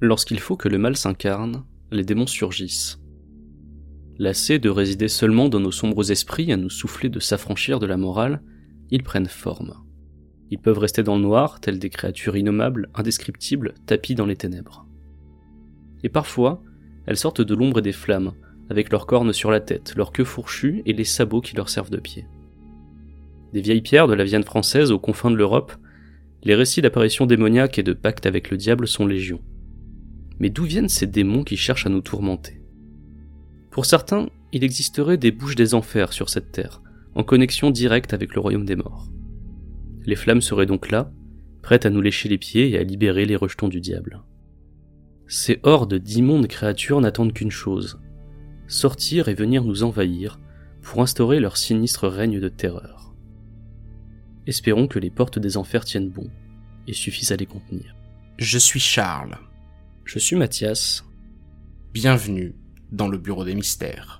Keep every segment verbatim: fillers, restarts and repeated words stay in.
Lorsqu'il faut que le mal s'incarne, les démons surgissent. Lassés de résider seulement dans nos sombres esprits à nous souffler de s'affranchir de la morale, ils prennent forme. Ils peuvent rester dans le noir, tels des créatures innommables, indescriptibles, tapies dans les ténèbres. Et parfois, elles sortent de l'ombre et des flammes, avec leurs cornes sur la tête, leur queue fourchue et les sabots qui leur servent de pied. Des vieilles pierres de la Vienne française aux confins de l'Europe, les récits d'apparitions démoniaques et de pactes avec le diable sont légion. Mais d'où viennent ces démons qui cherchent à nous tourmenter ? Pour certains, il existerait des bouches des enfers sur cette terre, en connexion directe avec le royaume des morts. Les flammes seraient donc là, prêtes à nous lécher les pieds et à libérer les rejetons du diable. Ces hordes d'immondes créatures n'attendent qu'une chose, sortir et venir nous envahir pour instaurer leur sinistre règne de terreur. Espérons que les portes des enfers tiennent bon et suffisent à les contenir. Je suis Charles. Je suis Mathias. Bienvenue dans le Bureau des Mystères.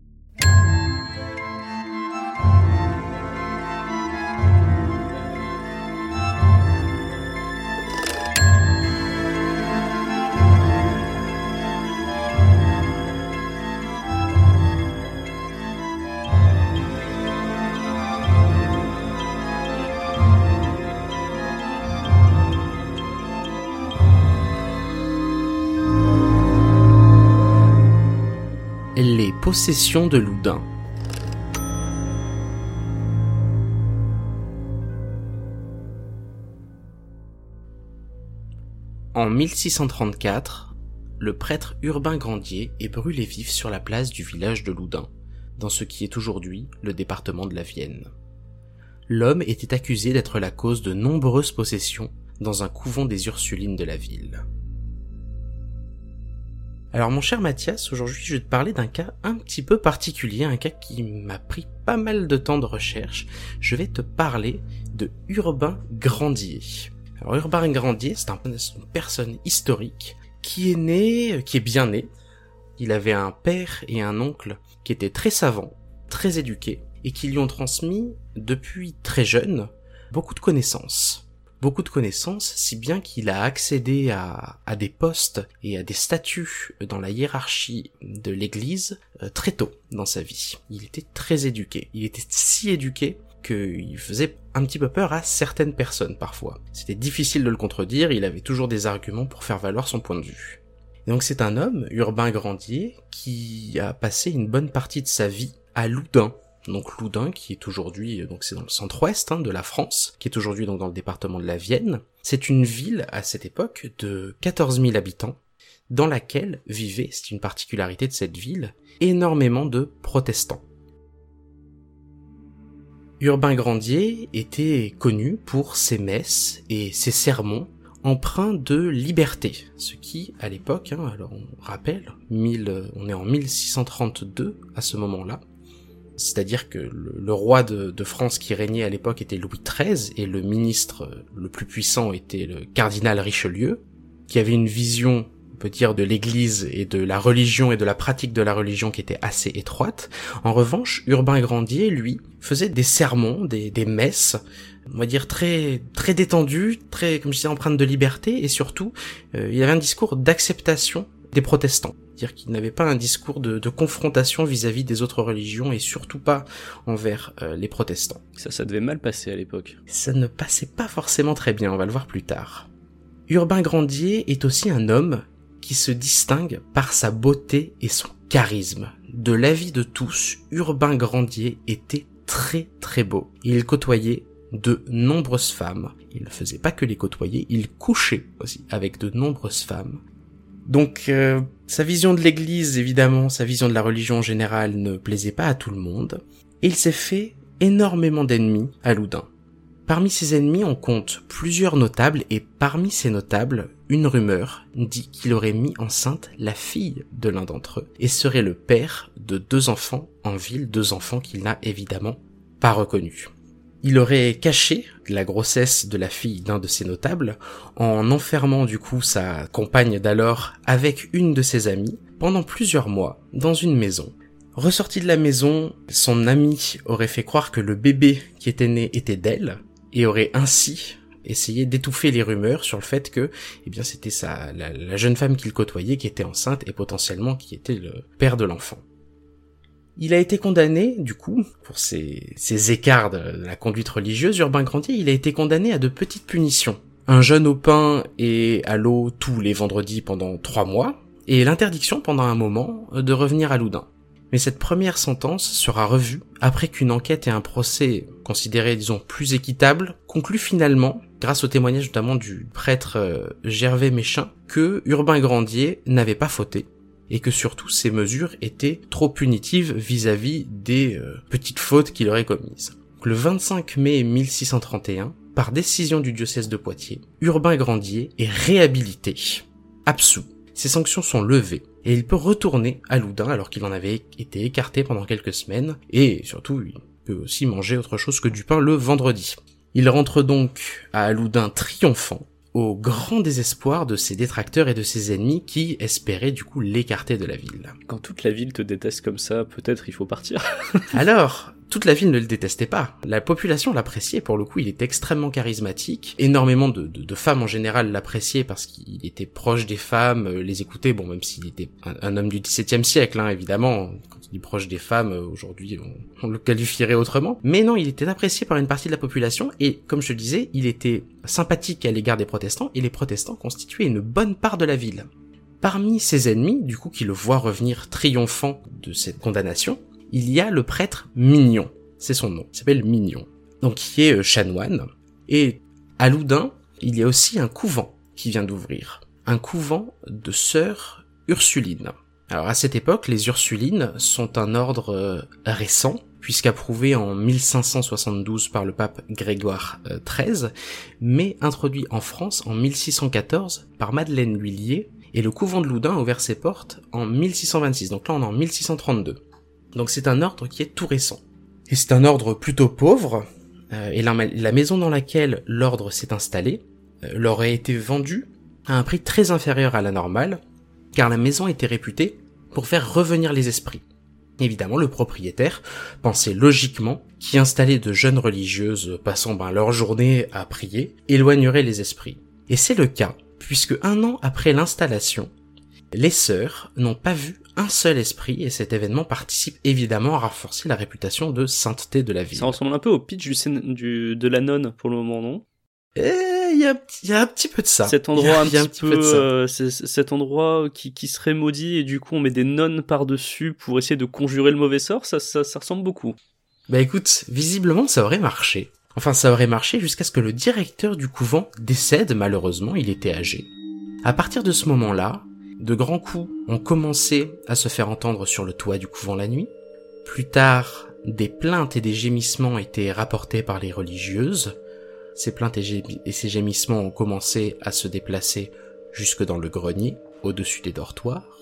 Les possessions de Loudun. En mille six cent trente-quatre, le prêtre Urbain Grandier est brûlé vif sur la place du village de Loudun, dans ce qui est aujourd'hui le département de la Vienne. L'homme était accusé d'être la cause de nombreuses possessions dans un couvent des Ursulines de la ville. Alors mon cher Mathias, aujourd'hui je vais te parler d'un cas un petit peu particulier, un cas qui m'a pris pas mal de temps de recherche. Je vais te parler de Urbain Grandier. Alors Urbain Grandier, c'est un, une personne historique qui est né, qui est bien né. Il avait un père et un oncle qui étaient très savants, très éduqués, et qui lui ont transmis, depuis très jeune, beaucoup de connaissances. Beaucoup de connaissances, si bien qu'il a accédé à, à des postes et à des statuts dans la hiérarchie de l'église euh, très tôt dans sa vie. Il était très éduqué. Il était si éduqué qu'il faisait un petit peu peur à certaines personnes parfois. C'était difficile de le contredire, il avait toujours des arguments pour faire valoir son point de vue. Et donc c'est un homme, Urbain Grandier, qui a passé une bonne partie de sa vie à Loudun. Donc Loudun, qui est aujourd'hui, donc c'est dans le centre-ouest hein, de la France, qui est aujourd'hui donc dans le département de la Vienne. C'est une ville, à cette époque, de quatorze mille habitants, dans laquelle vivaient, c'est une particularité de cette ville, énormément de protestants. Urbain Grandier était connu pour ses messes et ses sermons empreints de liberté, ce qui, à l'époque, hein, alors on rappelle, mille, on est en mille six cent trente-deux à ce moment-là, c'est-à-dire que le, le roi de, de France qui régnait à l'époque était Louis treize, et le ministre le plus puissant était le cardinal Richelieu, qui avait une vision, on peut dire, de l'église et de la religion et de la pratique de la religion qui était assez étroite. En revanche, Urbain Grandier, lui, faisait des sermons, des, des messes, on va dire très très détendues, très, comme je disais, empreintes de liberté, et surtout, euh, il avait un discours d'acceptation des protestants. C'est-à-dire qu'il n'avait pas un discours de, de confrontation vis-à-vis des autres religions et surtout pas envers euh, les protestants. Ça, ça devait mal passer à l'époque. Ça ne passait pas forcément très bien, on va le voir plus tard. Urbain Grandier est aussi un homme qui se distingue par sa beauté et son charisme. De l'avis de tous, Urbain Grandier était très très beau. Il côtoyait de nombreuses femmes. Il ne faisait pas que les côtoyer, il couchait aussi avec de nombreuses femmes. Donc, euh, sa vision de l'église, évidemment, sa vision de la religion en général ne plaisait pas à tout le monde, et il s'est fait énormément d'ennemis à Loudun. Parmi ses ennemis, on compte plusieurs notables, et parmi ces notables, une rumeur dit qu'il aurait mis enceinte la fille de l'un d'entre eux, et serait le père de deux enfants en ville, deux enfants qu'il n'a évidemment pas reconnus. Il aurait caché la grossesse de la fille d'un de ses notables en enfermant du coup sa compagne d'alors avec une de ses amies pendant plusieurs mois dans une maison. Ressorti de la maison, son amie aurait fait croire que le bébé qui était né était d'elle et aurait ainsi essayer d'étouffer les rumeurs sur le fait que, eh bien, c'était sa, la, la jeune femme qu'il côtoyait qui était enceinte et potentiellement qui était le père de l'enfant. Il a été condamné, du coup, pour ses, ses écarts de la conduite religieuse, Urbain Grandier, il a été condamné à de petites punitions. Un jeûne au pain et à l'eau tous les vendredis pendant trois mois, et l'interdiction pendant un moment de revenir à Loudun. Mais cette première sentence sera revue après qu'une enquête et un procès considérés, disons, plus équitables, concluent finalement, grâce au témoignage notamment du prêtre euh, Gervais Méchin, que Urbain Grandier n'avait pas fauté, et que surtout ces mesures étaient trop punitives vis-à-vis des euh, petites fautes qu'il aurait commises. Donc, le vingt-cinq mai mille six cent trente et un, par décision du diocèse de Poitiers, Urbain Grandier est réhabilité, absous. Ses sanctions sont levées, et il peut retourner à Loudun alors qu'il en avait été écarté pendant quelques semaines, et surtout il peut aussi manger autre chose que du pain le vendredi. Il rentre donc à Loudun triomphant, au grand désespoir de ses détracteurs et de ses ennemis qui espéraient du coup l'écarter de la ville. Quand toute la ville te déteste comme ça, peut-être il faut partir. Alors, toute la ville ne le détestait pas. La population l'appréciait, pour le coup, il était extrêmement charismatique. Énormément de, de, de femmes en général l'appréciaient parce qu'il était proche des femmes, les écoutait, bon, même s'il était un, un homme du dix-septième siècle, hein, évidemment. Quand on dit proche des femmes, aujourd'hui, on, on le qualifierait autrement. Mais non, il était apprécié par une partie de la population et, comme je le disais, il était sympathique à l'égard des protestants et les protestants constituaient une bonne part de la ville. Parmi ses ennemis, du coup, qui le voient revenir triomphant de cette condamnation, il y a le prêtre Mignon, c'est son nom, il s'appelle Mignon, donc qui est euh, chanoine, et à Loudun, il y a aussi un couvent qui vient d'ouvrir, un couvent de sœurs Ursulines. Alors à cette époque, les Ursulines sont un ordre euh, récent, puisqu'approuvé en mille cinq cent soixante-douze par le pape Grégoire euh, treize, mais introduit en France en mille six cent quatorze par Madeleine L'Huillier, et le couvent de Loudun a ouvert ses portes en mille six cent vingt-six, donc là on est en mille six cent trente-deux. Donc c'est un ordre qui est tout récent. Et c'est un ordre plutôt pauvre, euh, et la, la maison dans laquelle l'ordre s'est installé euh, leur a été vendue à un prix très inférieur à la normale, car la maison était réputée pour faire revenir les esprits. Évidemment, le propriétaire pensait logiquement qu'y installer de jeunes religieuses passant ben, leur journée à prier éloignerait les esprits. Et c'est le cas, puisque un an après l'installation, les sœurs n'ont pas vu un seul esprit, et cet événement participe évidemment à renforcer la réputation de sainteté de la ville. Ça ressemble un peu au pitch du, scén- du de la nonne pour le moment, non? Il y a, y a un petit peu de ça. Cet endroit y a, un, y a un petit, petit peu, peu de ça. Euh, c'est, c'est cet endroit qui, qui serait maudit, et du coup on met des nonnes par-dessus pour essayer de conjurer le mauvais sort, ça, ça, ça ressemble beaucoup. Bah écoute, visiblement ça aurait marché. Enfin ça aurait marché jusqu'à ce que le directeur du couvent décède, malheureusement, il était âgé. À partir de ce moment-là, de grands coups ont commencé à se faire entendre sur le toit du couvent la nuit. Plus tard, des plaintes et des gémissements étaient rapportés par les religieuses. Ces plaintes et, gé- et ces gémissements ont commencé à se déplacer jusque dans le grenier, au-dessus des dortoirs.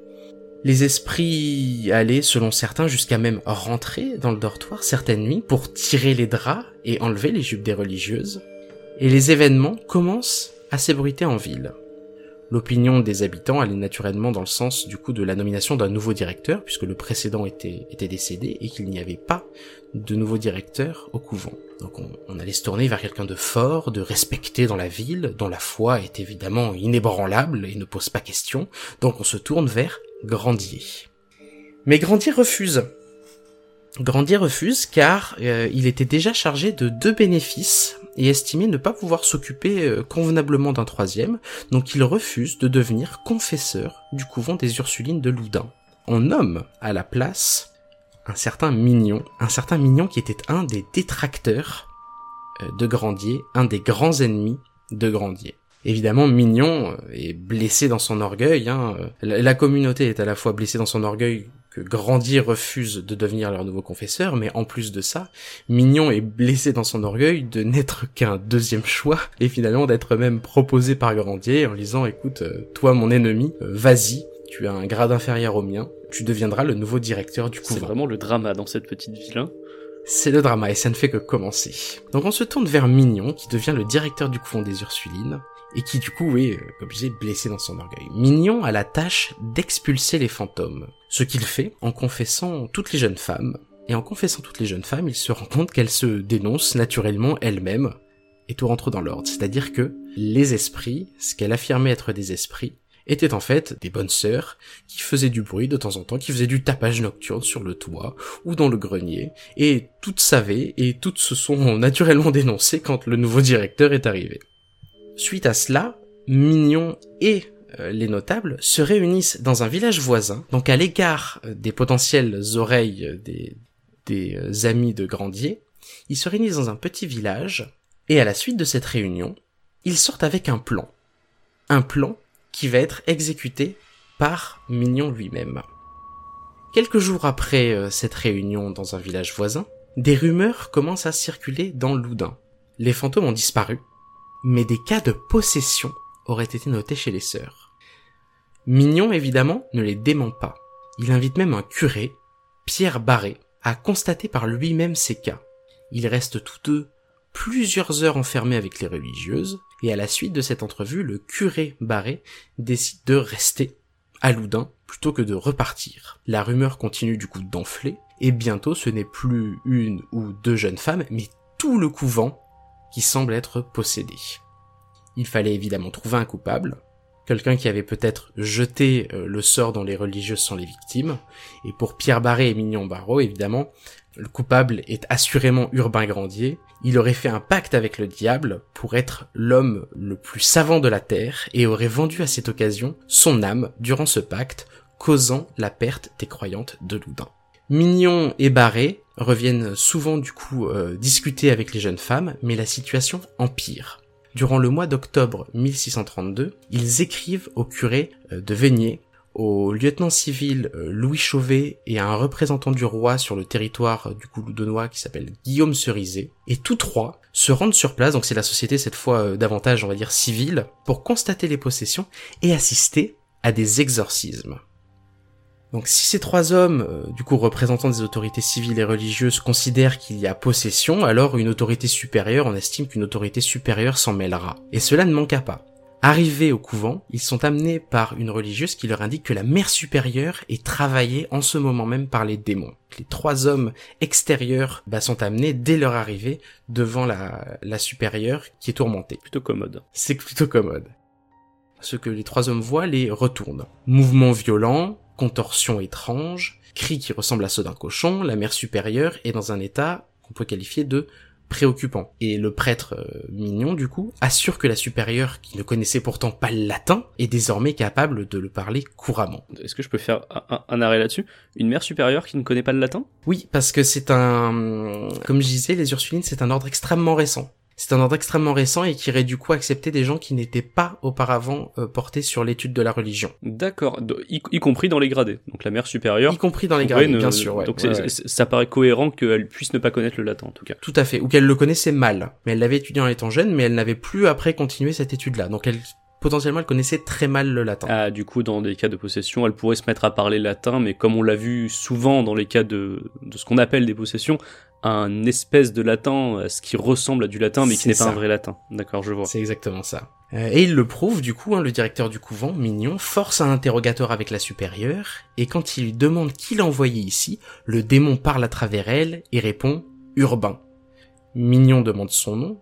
Les esprits allaient, selon certains, jusqu'à même rentrer dans le dortoir certaines nuits pour tirer les draps et enlever les jupes des religieuses. Et les événements commencent à s'ébruiter en ville. L'opinion des habitants allait naturellement dans le sens du coup de la nomination d'un nouveau directeur, puisque le précédent était, était décédé et qu'il n'y avait pas de nouveau directeur au couvent. Donc on, on allait se tourner vers quelqu'un de fort, de respecté dans la ville, dont la foi est évidemment inébranlable et ne pose pas question, donc on se tourne vers Grandier. Mais Grandier refuse. Grandier refuse car euh, il était déjà chargé de deux bénéfices et estimait ne pas pouvoir s'occuper euh, convenablement d'un troisième, donc il refuse de devenir confesseur du couvent des Ursulines de Loudun. On nomme à la place un certain Mignon, un certain Mignon qui était un des détracteurs euh, de Grandier, un des grands ennemis de Grandier. Évidemment, Mignon est blessé dans son orgueil, hein. La, la communauté est à la fois blessée dans son orgueil que Grandier refuse de devenir leur nouveau confesseur, mais en plus de ça, Mignon est blessé dans son orgueil de n'être qu'un deuxième choix, et finalement d'être même proposé par Grandier en lui disant « Écoute, toi mon ennemi, vas-y, tu as un grade inférieur au mien, tu deviendras le nouveau directeur du couvent. » C'est vraiment le drama dans cette petite ville, hein. C'est le drama, et ça ne fait que commencer. Donc on se tourne vers Mignon, qui devient le directeur du couvent des Ursulines, et qui du coup est, comme je disais, blessé dans son orgueil. Mignon a la tâche d'expulser les fantômes, ce qu'il fait en confessant toutes les jeunes femmes, et en confessant toutes les jeunes femmes, il se rend compte qu'elles se dénoncent naturellement elles-mêmes, et tout rentre dans l'ordre. C'est-à-dire que les esprits, ce qu'elle affirmait être des esprits, étaient en fait des bonnes sœurs qui faisaient du bruit de temps en temps, qui faisaient du tapage nocturne sur le toit ou dans le grenier, et toutes savaient et toutes se sont naturellement dénoncées quand le nouveau directeur est arrivé. Suite à cela, Mignon et euh, les notables se réunissent dans un village voisin, donc à l'égard des potentielles oreilles des, des euh, amis de Grandier. Ils se réunissent dans un petit village, et à la suite de cette réunion, ils sortent avec un plan. Un plan qui va être exécuté par Mignon lui-même. Quelques jours après euh, cette réunion dans un village voisin, des rumeurs commencent à circuler dans Loudun. Les fantômes ont disparu, mais des cas de possession auraient été notés chez les sœurs. Mignon, évidemment, ne les dément pas. Il invite même un curé, Pierre Barré, à constater par lui-même ces cas. Ils restent tous deux plusieurs heures enfermés avec les religieuses, et à la suite de cette entrevue, le curé Barré décide de rester à Loudun plutôt que de repartir. La rumeur continue du coup d'enfler, et bientôt ce n'est plus une ou deux jeunes femmes, mais tout le couvent qui semble être possédé. Il fallait évidemment trouver un coupable, quelqu'un qui avait peut-être jeté euh, le sort dont les religieuses sont les victimes, et pour Pierre Barré et Mignon Barreau, évidemment, le coupable est assurément Urbain Grandier. Il aurait fait un pacte avec le diable pour être l'homme le plus savant de la terre et aurait vendu à cette occasion son âme durant ce pacte, causant la perte des croyantes de Loudun. Mignon et Barré reviennent souvent du coup euh, discuter avec les jeunes femmes, mais la situation empire. Durant le mois d'octobre mille six cent trente-deux, ils écrivent au curé euh, de Veigné, au lieutenant civil euh, Louis Chauvet et à un représentant du roi sur le territoire euh, du coup loudunnois qui s'appelle Guillaume Cerizet, et tous trois se rendent sur place, donc c'est la société cette fois euh, davantage on va dire civile, pour constater les possessions et assister à des exorcismes. Donc si ces trois hommes, euh, du coup représentants des autorités civiles et religieuses, considèrent qu'il y a possession, alors une autorité supérieure, on estime qu'une autorité supérieure s'en mêlera. Et cela ne manqua pas. Arrivés au couvent, ils sont amenés par une religieuse qui leur indique que la mère supérieure est travaillée en ce moment même par les démons. Les trois hommes extérieurs bah, sont amenés dès leur arrivée devant la, la supérieure qui est tourmentée. Plutôt commode. C'est plutôt commode. Ce que les trois hommes voient les retourne. Mouvements violents, contorsions étranges, cris qui ressemblent à ceux d'un cochon, la mère supérieure est dans un état qu'on peut qualifier de préoccupant. Et le prêtre euh, Mignon, du coup, assure que la supérieure, qui ne connaissait pourtant pas le latin, est désormais capable de le parler couramment. Est-ce que je peux faire un, un, un arrêt là-dessus ? Une mère supérieure qui ne connaît pas le latin ? Oui, parce que c'est un... Comme je disais, les Ursulines, c'est un ordre extrêmement récent. C'est un ordre extrêmement récent et qui aurait du coup accepté des gens qui n'étaient pas auparavant euh, portés sur l'étude de la religion. D'accord, y, y compris dans les gradés. Donc la mère supérieure... Y compris dans les gradés, ne... bien sûr, ouais. Donc ouais, c'est, ouais. c'est, ça paraît cohérent qu'elle puisse ne pas connaître le latin, en tout cas. Tout à fait, ou qu'elle le connaissait mal. Mais elle l'avait étudié en étant jeune, mais elle n'avait plus après continué cette étude-là. Donc elle... potentiellement, elle connaissait très mal le latin. Ah, du coup, dans des cas de possession, elle pourrait se mettre à parler latin, mais comme on l'a vu souvent dans les cas de, de ce qu'on appelle des possessions, un espèce de latin, ce qui ressemble à du latin, mais qui n'est pas un vrai latin. D'accord, je vois. C'est exactement ça. Euh, et il le prouve, du coup, hein, le directeur du couvent, Mignon, force un interrogatoire avec la supérieure, et quand il lui demande qui l'a envoyé ici, le démon parle à travers elle et répond « Urbain ». Mignon demande son nom,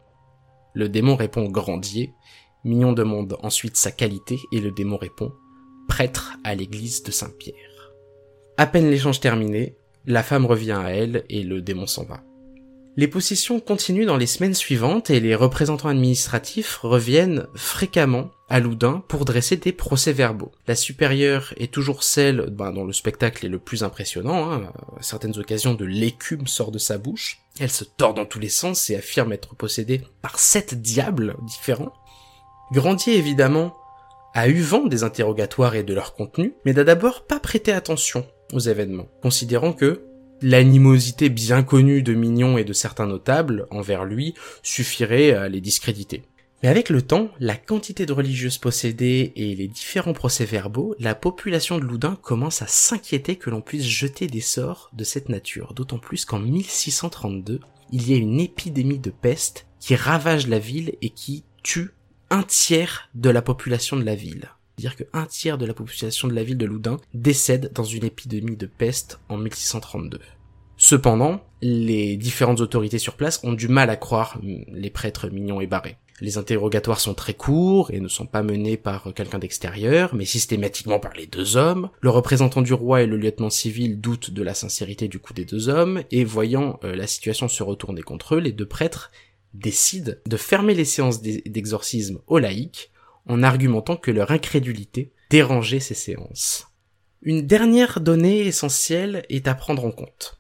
le démon répond « Grandier ». Mignon demande ensuite sa qualité et le démon répond « Prêtre à l'église de Saint-Pierre ». À peine l'échange terminé, la femme revient à elle et le démon s'en va. Les possessions continuent dans les semaines suivantes et les représentants administratifs reviennent fréquemment à Loudun pour dresser des procès-verbaux. La supérieure est toujours celle ben, dont le spectacle est le plus impressionnant, hein. À certaines occasions de l'écume sort de sa bouche, elle se tord dans tous les sens et affirme être possédée par sept diables différents. Grandier, évidemment, a eu vent des interrogatoires et de leur contenu, mais n'a d'abord pas prêté attention aux événements, considérant que l'animosité bien connue de Mignon et de certains notables envers lui suffirait à les discréditer. Mais avec le temps, la quantité de religieuses possédées et les différents procès-verbaux, la population de Loudun commence à s'inquiéter que l'on puisse jeter des sorts de cette nature, d'autant plus qu'en mille six cent trente-deux, il y a une épidémie de peste qui ravage la ville et qui tue un tiers de la population de la ville. C'est-à-dire qu'un tiers de la population de la ville de Loudun décède dans une épidémie de peste en mille six cent trente-deux. Cependant, les différentes autorités sur place ont du mal à croire les prêtres mignons et barrés. Les interrogatoires sont très courts et ne sont pas menés par quelqu'un d'extérieur, mais systématiquement par les deux hommes. Le représentant du roi et le lieutenant civil doutent de la sincérité du coup des deux hommes, et voyant euh, la situation se retourner contre eux, les deux prêtres décident de fermer les séances d'exorcisme aux laïcs, en argumentant que leur incrédulité dérangeait ces séances. Une dernière donnée essentielle est à prendre en compte.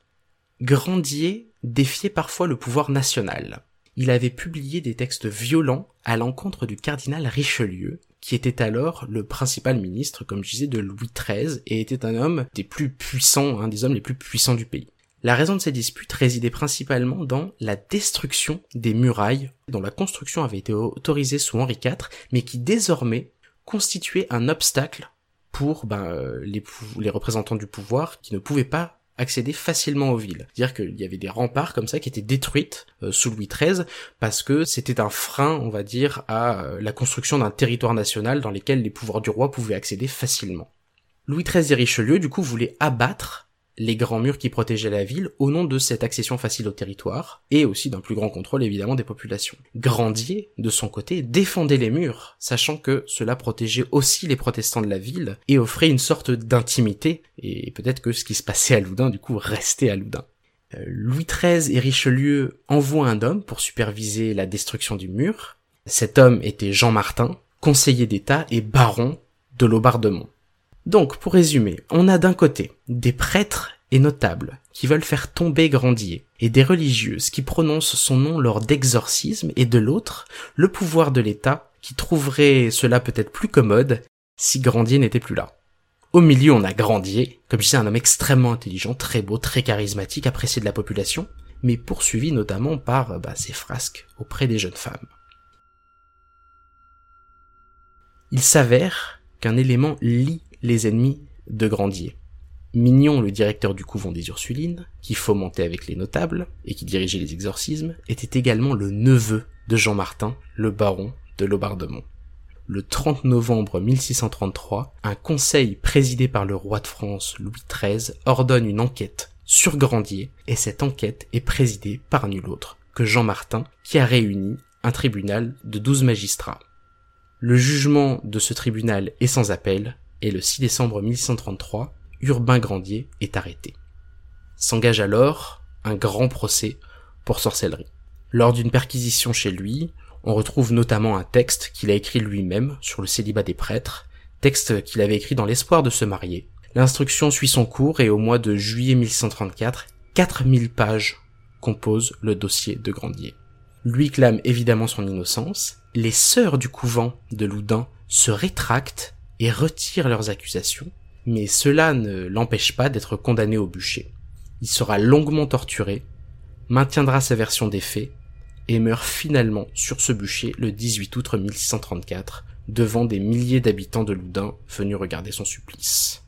Grandier défiait parfois le pouvoir national. Il avait publié des textes violents à l'encontre du cardinal Richelieu, qui était alors le principal ministre, comme je disais, de Louis treize, et était un homme des plus puissants, un des hommes les plus puissants du pays. La raison de ces disputes résidait principalement dans la destruction des murailles, dont la construction avait été autorisée sous Henri quatre, mais qui désormais constituait un obstacle pour ben, les, les représentants du pouvoir qui ne pouvaient pas accéder facilement aux villes. C'est-à-dire qu'il y avait des remparts comme ça qui étaient détruites euh, sous Louis treize parce que c'était un frein, on va dire, à euh, la construction d'un territoire national dans lequel les pouvoirs du roi pouvaient accéder facilement. Louis treize et Richelieu, du coup, voulaient abattre les grands murs qui protégeaient la ville au nom de cette accession facile au territoire, et aussi d'un plus grand contrôle évidemment des populations. Grandier, de son côté, défendait les murs, sachant que cela protégeait aussi les protestants de la ville, et offrait une sorte d'intimité, et peut-être que ce qui se passait à Loudun, du coup, restait à Loudun. Euh, Louis treize et Richelieu envoient un homme pour superviser la destruction du mur. Cet homme était Jean Martin, conseiller d'État et baron de Laubardemont. Donc, pour résumer, on a d'un côté des prêtres et notables qui veulent faire tomber Grandier, et des religieuses qui prononcent son nom lors d'exorcismes, et de l'autre, le pouvoir de l'État qui trouverait cela peut-être plus commode si Grandier n'était plus là. Au milieu, on a Grandier, comme je disais, un homme extrêmement intelligent, très beau, très charismatique, apprécié de la population, mais poursuivi notamment par bah, ses frasques auprès des jeunes femmes. Il s'avère qu'un élément lie les ennemis de Grandier. Mignon, le directeur du couvent des Ursulines, qui fomentait avec les notables et qui dirigeait les exorcismes, était également le neveu de Jean Martin, le baron de Laubardemont. Le trente novembre mille six cent trente-trois, un conseil présidé par le roi de France Louis treize ordonne une enquête sur Grandier, et cette enquête est présidée par nul autre que Jean Martin, qui a réuni un tribunal de douze magistrats. Le jugement de ce tribunal est sans appel, et le six décembre mille six cent trente-trois, Urbain Grandier est arrêté. S'engage alors un grand procès pour sorcellerie. Lors d'une perquisition chez lui, on retrouve notamment un texte qu'il a écrit lui-même sur le célibat des prêtres, texte qu'il avait écrit dans l'espoir de se marier. L'instruction suit son cours et au mois de juillet mille six cent trente-quatre, quatre mille pages composent le dossier de Grandier. Lui clame évidemment son innocence, les sœurs du couvent de Loudun se rétractent et retirent leurs accusations, mais cela ne l'empêche pas d'être condamné au bûcher. Il sera longuement torturé, maintiendra sa version des faits, et meurt finalement sur ce bûcher le dix-huit août mille six cent trente-quatre, devant des milliers d'habitants de Loudun venus regarder son supplice.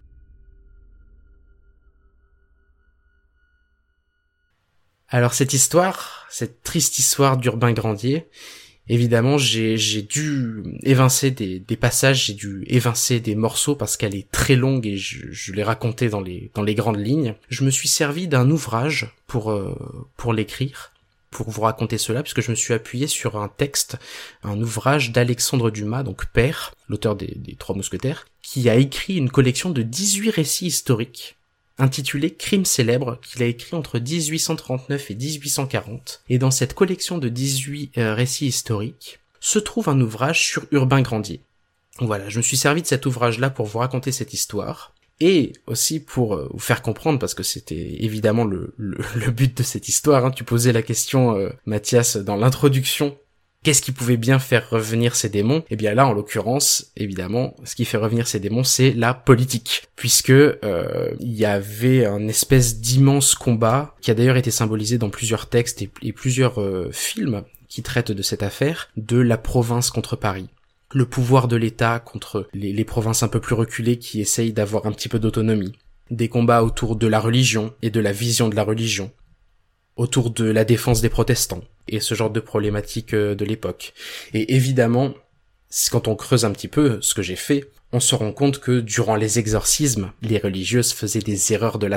Alors cette histoire, cette triste histoire d'Urbain Grandier, évidemment, j'ai, j'ai dû évincer des, des passages, j'ai dû évincer des morceaux parce qu'elle est très longue et je, je l'ai racontée dans les, dans les grandes lignes. Je me suis servi d'un ouvrage pour, euh, pour l'écrire, pour vous raconter cela, puisque je me suis appuyé sur un texte, un ouvrage d'Alexandre Dumas, donc père, l'auteur des, des Trois Mousquetaires, qui a écrit une collection de dix-huit récits historiques, intitulé Crimes célèbres, qu'il a écrit entre dix-huit cent trente-neuf et dix-huit cent quarante. Et dans cette collection de dix-huit euh, récits historiques, se trouve un ouvrage sur Urbain Grandier. Voilà, je me suis servi de cet ouvrage-là pour vous raconter cette histoire, et aussi pour euh, vous faire comprendre, parce que c'était évidemment le, le, le but de cette histoire, hein. Tu posais la question, euh, Mathias, dans l'introduction, qu'est-ce qui pouvait bien faire revenir ces démons? Eh bien là, en l'occurrence, évidemment, ce qui fait revenir ces démons, c'est la politique, puisque euh, il y avait un espèce d'immense combat, qui a d'ailleurs été symbolisé dans plusieurs textes et, et plusieurs euh, films qui traitent de cette affaire, de la province contre Paris. Le pouvoir de l'État contre les, les provinces un peu plus reculées qui essayent d'avoir un petit peu d'autonomie. Des combats autour de la religion et de la vision de la religion. Autour de la défense des protestants, et ce genre de problématiques de l'époque. Et évidemment, quand on creuse un petit peu ce que j'ai fait, on se rend compte que durant les exorcismes, les religieuses faisaient des erreurs de latin.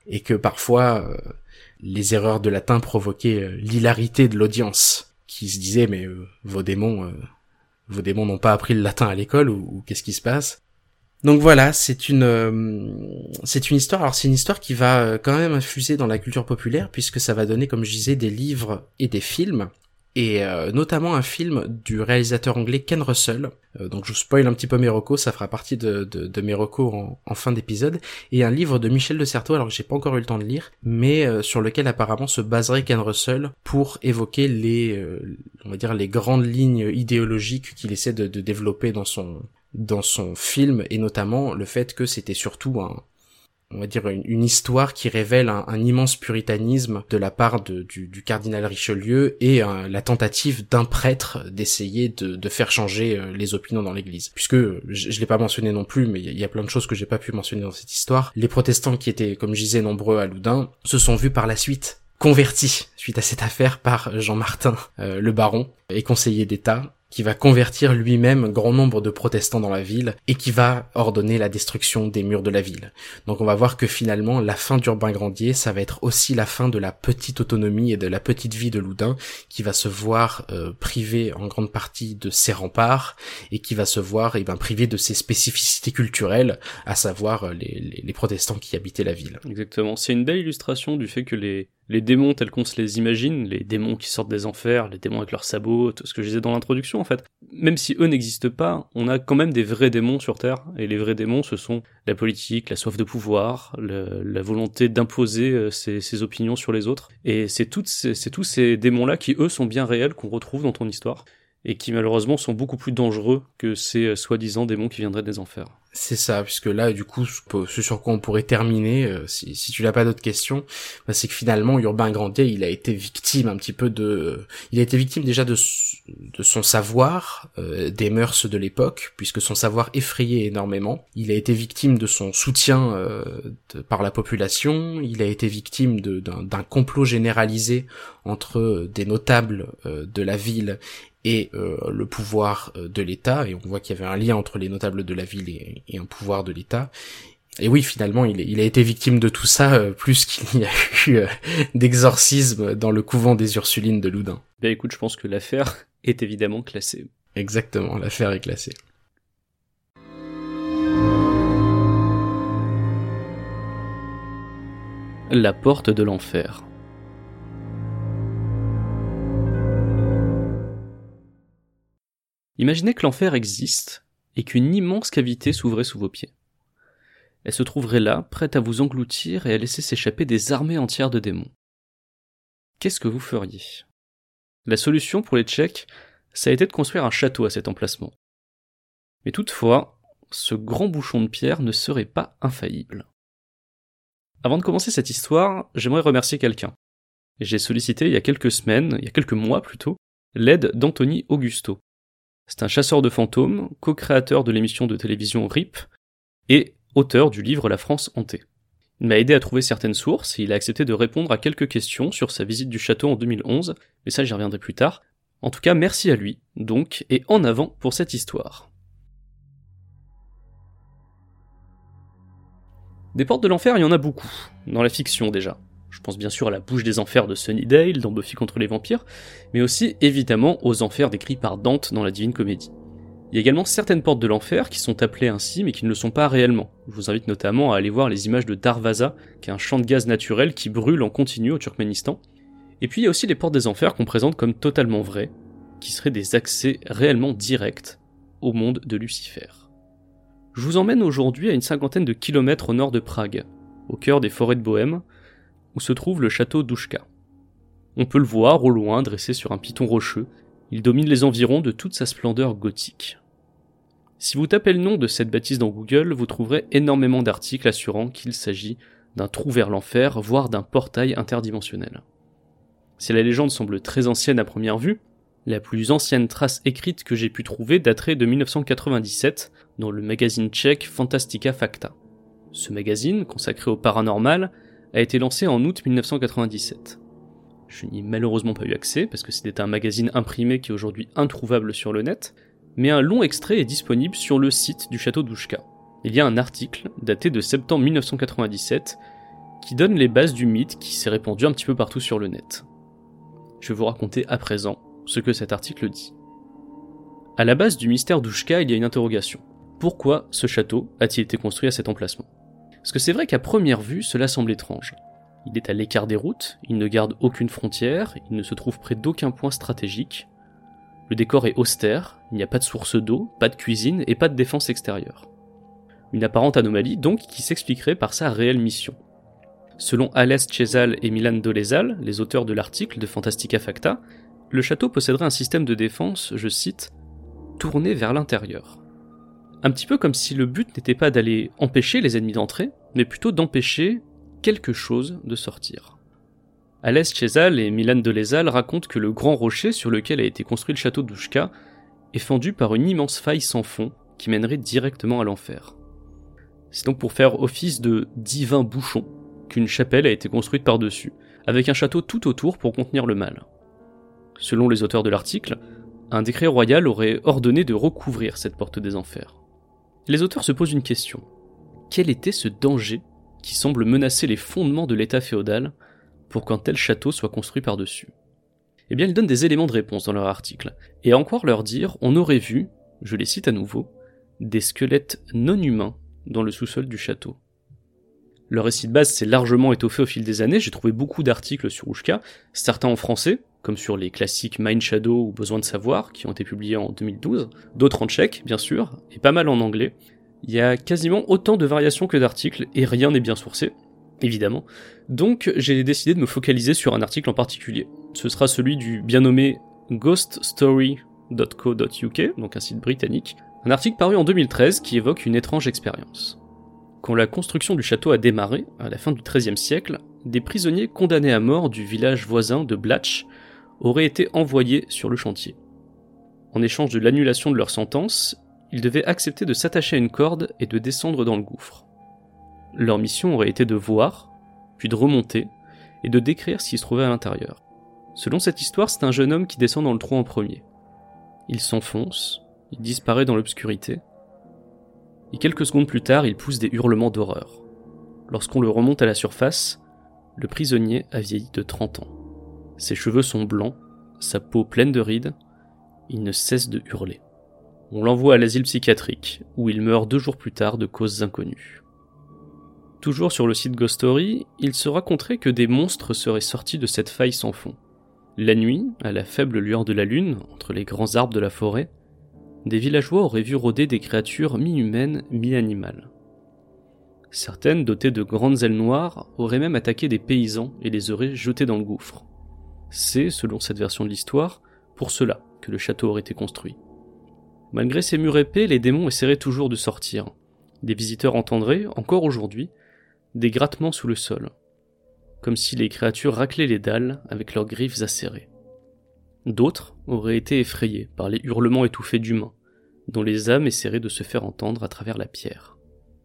et que parfois euh, les erreurs de latin provoquaient euh, l'hilarité de l'audience, qui se disait mais euh, vos démons, euh, vos démons n'ont pas appris le latin à l'école ou, ou qu'est-ce qui se passe? Donc voilà, c'est une euh, c'est une histoire. Alors c'est une histoire qui va euh, quand même infuser dans la culture populaire puisque ça va donner, comme je disais, des livres et des films. Et euh, notamment un film du réalisateur anglais Ken Russell. Euh, donc je vous spoil un petit peu mes recos, ça fera partie de, de, de mes recos en, en fin d'épisode. Et un livre de Michel de Certeau, alors que j'ai pas encore eu le temps de lire, mais euh, sur lequel apparemment se baserait Ken Russell pour évoquer les, euh, on va dire les grandes lignes idéologiques qu'il essaie de, de développer dans son dans son film, et notamment le fait que c'était surtout un on va dire une, une histoire qui révèle un, un immense puritanisme de la part de, du, du cardinal Richelieu et euh, la tentative d'un prêtre d'essayer de, de faire changer euh, les opinions dans l'église. Puisque, je, je l'ai pas mentionné non plus, mais il y, y a plein de choses que j'ai pas pu mentionner dans cette histoire, les protestants qui étaient, comme je disais, nombreux à Loudun, se sont vus par la suite convertis suite à cette affaire par Jean Martin, euh, le baron et conseiller d'État, qui va convertir lui-même grand nombre de protestants dans la ville et qui va ordonner la destruction des murs de la ville. Donc on va voir que finalement la fin d'Urbain Grandier, ça va être aussi la fin de la petite autonomie et de la petite vie de Loudun, qui va se voir euh, privé en grande partie de ses remparts et qui va se voir eh ben, privé de ses spécificités culturelles, à savoir les, les, les protestants qui habitaient la ville. Exactement, c'est une belle illustration du fait que les Les démons tels qu'on se les imagine, les démons qui sortent des enfers, les démons avec leurs sabots, tout ce que je disais dans l'introduction en fait, même si eux n'existent pas, on a quand même des vrais démons sur Terre, et les vrais démons ce sont la politique, la soif de pouvoir, le, la volonté d'imposer ses, ses opinions sur les autres, et c'est, toutes ces, c'est tous ces démons-là qui eux sont bien réels, qu'on retrouve dans ton histoire, et qui malheureusement sont beaucoup plus dangereux que ces soi-disant démons qui viendraient des enfers. C'est ça, puisque là, du coup, ce sur quoi on pourrait terminer, euh, si, si tu n'as pas d'autres questions, bah, c'est que finalement, Urbain Grandier, il a été victime un petit peu de... Il a été victime déjà de, de son savoir, euh, des mœurs de l'époque, puisque son savoir effrayait énormément. Il a été victime de son soutien euh, de, par la population, il a été victime de, d'un, d'un complot généralisé entre des notables euh, de la ville et euh, le pouvoir de l'État, et on voit qu'il y avait un lien entre les notables de la ville et, et un pouvoir de l'État. Et oui, finalement, il, est, il a été victime de tout ça, euh, plus qu'il y a eu euh, d'exorcisme dans le couvent des Ursulines de Loudun. Ben écoute, je pense que l'affaire est évidemment classée. Exactement, l'affaire est classée. La porte de l'enfer. Imaginez que l'enfer existe et qu'une immense cavité s'ouvrait sous vos pieds. Elle se trouverait là, prête à vous engloutir et à laisser s'échapper des armées entières de démons. Qu'est-ce que vous feriez ? La solution pour les Tchèques, ça a été de construire un château à cet emplacement. Mais toutefois, ce grand bouchon de pierre ne serait pas infaillible. Avant de commencer cette histoire, j'aimerais remercier quelqu'un. J'ai sollicité il y a quelques semaines, il y a quelques mois plutôt, l'aide d'Anthony Augusto. C'est un chasseur de fantômes, co-créateur de l'émission de télévision R I P et auteur du livre La France hantée. Il m'a aidé à trouver certaines sources et il a accepté de répondre à quelques questions sur sa visite du château en deux mille onze, mais ça j'y reviendrai plus tard. En tout cas, merci à lui, donc, et en avant pour cette histoire. Des portes de l'enfer, il y en a beaucoup, dans la fiction déjà. Je pense bien sûr à la bouche des enfers de Sunnydale dans Buffy contre les vampires, mais aussi évidemment aux enfers décrits par Dante dans la Divine Comédie. Il y a également certaines portes de l'enfer qui sont appelées ainsi mais qui ne le sont pas réellement. Je vous invite notamment à aller voir les images de Darvaza, qui est un champ de gaz naturel qui brûle en continu au Turkménistan. Et puis il y a aussi les portes des enfers qu'on présente comme totalement vraies, qui seraient des accès réellement directs au monde de Lucifer. Je vous emmène aujourd'hui à une cinquantaine de kilomètres au nord de Prague, au cœur des forêts de Bohême, où se trouve le château d'Ouška. On peut le voir au loin dressé sur un piton rocheux, il domine les environs de toute sa splendeur gothique. Si vous tapez le nom de cette bâtisse dans Google, vous trouverez énormément d'articles assurant qu'il s'agit d'un trou vers l'enfer, voire d'un portail interdimensionnel. Si la légende semble très ancienne à première vue, la plus ancienne trace écrite que j'ai pu trouver daterait de dix-neuf cent quatre-vingt-dix-sept dans le magazine tchèque Fantastica Facta. Ce magazine, consacré au paranormal, a été lancé en août dix-neuf cent quatre-vingt-dix-sept. Je n'y ai malheureusement pas eu accès, parce que c'était un magazine imprimé qui est aujourd'hui introuvable sur le net, mais un long extrait est disponible sur le site du château d'Ouška. Il y a un article, daté de septembre dix-neuf cent quatre-vingt-dix-sept, qui donne les bases du mythe qui s'est répandu un petit peu partout sur le net. Je vais vous raconter à présent ce que cet article dit. À la base du mystère d'Oushka, il y a une interrogation. Pourquoi ce château a-t-il été construit à cet emplacement ? Parce que c'est vrai qu'à première vue, cela semble étrange. Il est à l'écart des routes, il ne garde aucune frontière, il ne se trouve près d'aucun point stratégique. Le décor est austère, il n'y a pas de source d'eau, pas de cuisine et pas de défense extérieure. Une apparente anomalie donc qui s'expliquerait par sa réelle mission. Selon Alès Chezal et Milan Dolezal, les auteurs de l'article de Fantastica Facta, le château posséderait un système de défense, je cite, « tourné vers l'intérieur ». Un petit peu comme si le but n'était pas d'aller empêcher les ennemis d'entrer, mais plutôt d'empêcher quelque chose de sortir. Alès Chezal et Milan Dolezal racontent que le grand rocher sur lequel a été construit le château d'Oushka est fendu par une immense faille sans fond qui mènerait directement à l'enfer. C'est donc pour faire office de divin bouchon qu'une chapelle a été construite par-dessus, avec un château tout autour pour contenir le mal. Selon les auteurs de l'article, un décret royal aurait ordonné de recouvrir cette porte des enfers. Les auteurs se posent une question. Quel était ce danger qui semble menacer les fondements de l'état féodal pour qu'un tel château soit construit par-dessus ? Eh bien, ils donnent des éléments de réponse dans leur article, et à encore leur dire, on aurait vu, je les cite à nouveau, des squelettes non humains dans le sous-sol du château. Le récit de base s'est largement étoffé au fil des années, j'ai trouvé beaucoup d'articles sur Oushka, certains en français, comme sur les classiques Mind Shadow ou Besoin de savoir, qui ont été publiés en deux mille douze, d'autres en tchèque, bien sûr, et pas mal en anglais. Il y a quasiment autant de variations que d'articles, et rien n'est bien sourcé, évidemment. Donc j'ai décidé de me focaliser sur un article en particulier. Ce sera celui du bien nommé ghost story dot co dot u k, donc un site britannique, un article paru en deux mille treize qui évoque une étrange expérience. Quand la construction du château a démarré, à la fin du treizième siècle, des prisonniers condamnés à mort du village voisin de Blatch auraient été envoyés sur le chantier. En échange de l'annulation de leur sentence, ils devaient accepter de s'attacher à une corde et de descendre dans le gouffre. Leur mission aurait été de voir, puis de remonter, et de décrire ce qui se trouvait à l'intérieur. Selon cette histoire, c'est un jeune homme qui descend dans le trou en premier. Il s'enfonce, il disparaît dans l'obscurité, et quelques secondes plus tard, il pousse des hurlements d'horreur. Lorsqu'on le remonte à la surface, le prisonnier a vieilli de trente ans. Ses cheveux sont blancs, sa peau pleine de rides, il ne cesse de hurler. On l'envoie à l'asile psychiatrique, où il meurt deux jours plus tard de causes inconnues. Toujours sur le site Ghost Story, il se raconterait que des monstres seraient sortis de cette faille sans fond. La nuit, à la faible lueur de la lune, entre les grands arbres de la forêt, des villageois auraient vu rôder des créatures mi-humaines, mi-animales. Certaines, dotées de grandes ailes noires, auraient même attaqué des paysans et les auraient jetés dans le gouffre. C'est, selon cette version de l'histoire, pour cela que le château aurait été construit. Malgré ces murs épais, les démons essaieraient toujours de sortir. Des visiteurs entendraient, encore aujourd'hui, des grattements sous le sol, comme si les créatures raclaient les dalles avec leurs griffes acérées. D'autres auraient été effrayés par les hurlements étouffés d'humains, dont les âmes essaieraient de se faire entendre à travers la pierre.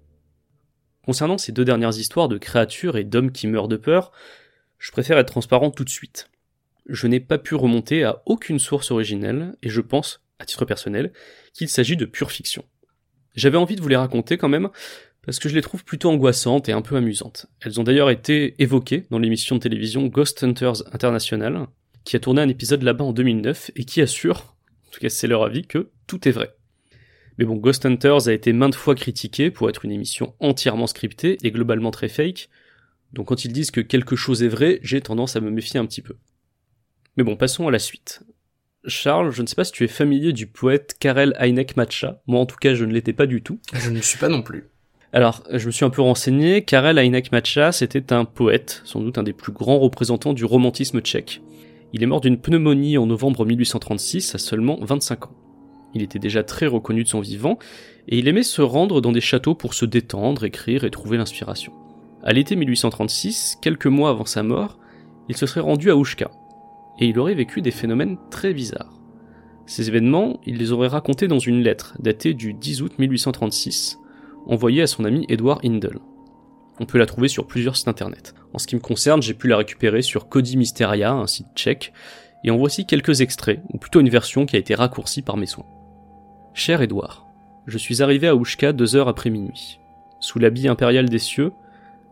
Concernant ces deux dernières histoires de créatures et d'hommes qui meurent de peur, je préfère être transparent tout de suite. Je n'ai pas pu remonter à aucune source originelle, et je pense, à titre personnel, qu'il s'agit de pure fiction. J'avais envie de vous les raconter quand même, parce que je les trouve plutôt angoissantes et un peu amusantes. Elles ont d'ailleurs été évoquées dans l'émission de télévision Ghost Hunters International, qui a tourné un épisode là-bas en deux mille neuf, et qui assure, en tout cas c'est leur avis, que tout est vrai. Mais bon, Ghost Hunters a été maintes fois critiqué pour être une émission entièrement scriptée et globalement très fake, donc quand ils disent que quelque chose est vrai, j'ai tendance à me méfier un petit peu. Mais bon, passons à la suite. Charles, je ne sais pas si tu es familier du poète Karel Hynek Mácha, moi en tout cas je ne l'étais pas du tout. Je ne le suis pas non plus. Alors, je me suis un peu renseigné, Karel Hynek Mácha, c'était un poète, sans doute un des plus grands représentants du romantisme tchèque. Il est mort d'une pneumonie en novembre mille huit cent trente-six, à seulement vingt-cinq ans. Il était déjà très reconnu de son vivant, et il aimait se rendre dans des châteaux pour se détendre, écrire et trouver l'inspiration. À l'été mille huit cent trente-six, quelques mois avant sa mort, il se serait rendu à Oushka, et il aurait vécu des phénomènes très bizarres. Ces événements, il les aurait racontés dans une lettre, datée du dix août mille huit cent trente-six, envoyée à son ami Edward Hindle. On peut la trouver sur plusieurs sites internet. En ce qui me concerne, j'ai pu la récupérer sur Kodi Mysteria, un site tchèque, et en voici quelques extraits, ou plutôt une version qui a été raccourcie par mes soins. Cher Edouard, je suis arrivé à Oushka deux heures après minuit. Sous l'habit impérial des cieux,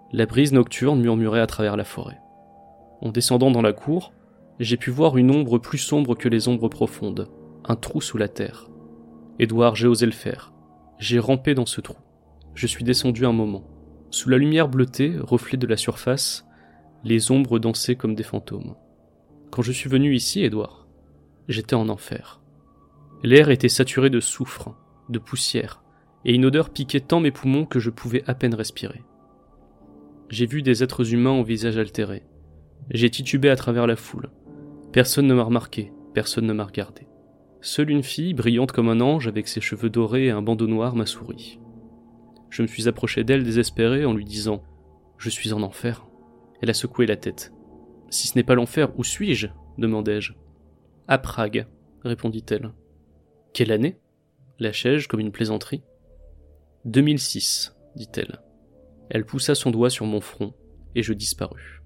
La brise nocturne murmurait à travers la forêt. En descendant dans la cour, j'ai pu voir une ombre plus sombre que les ombres profondes, un trou sous la terre. Édouard, j'ai osé le faire. J'ai rampé dans ce trou. Je suis descendu un moment. Sous la lumière bleutée, reflet de la surface, les ombres dansaient comme des fantômes. Quand je suis venu ici, Édouard, j'étais en enfer. L'air était saturé de soufre, de poussière, et une odeur piquait tant mes poumons que je pouvais à peine respirer. J'ai vu des êtres humains au visage altéré. J'ai titubé à travers la foule. Personne ne m'a remarqué, personne ne m'a regardé. Seule une fille, brillante comme un ange, avec ses cheveux dorés et un bandeau noir, m'a souri. Je me suis approché d'elle désespéré en lui disant « Je suis en enfer ». Elle a secoué la tête. « Si ce n'est pas l'enfer, où suis-je » demandai-je. « À Prague », répondit-elle. « Quelle année » lâchai-je comme une plaisanterie. « deux mille six », dit-elle. Elle poussa son doigt sur mon front, et je disparus.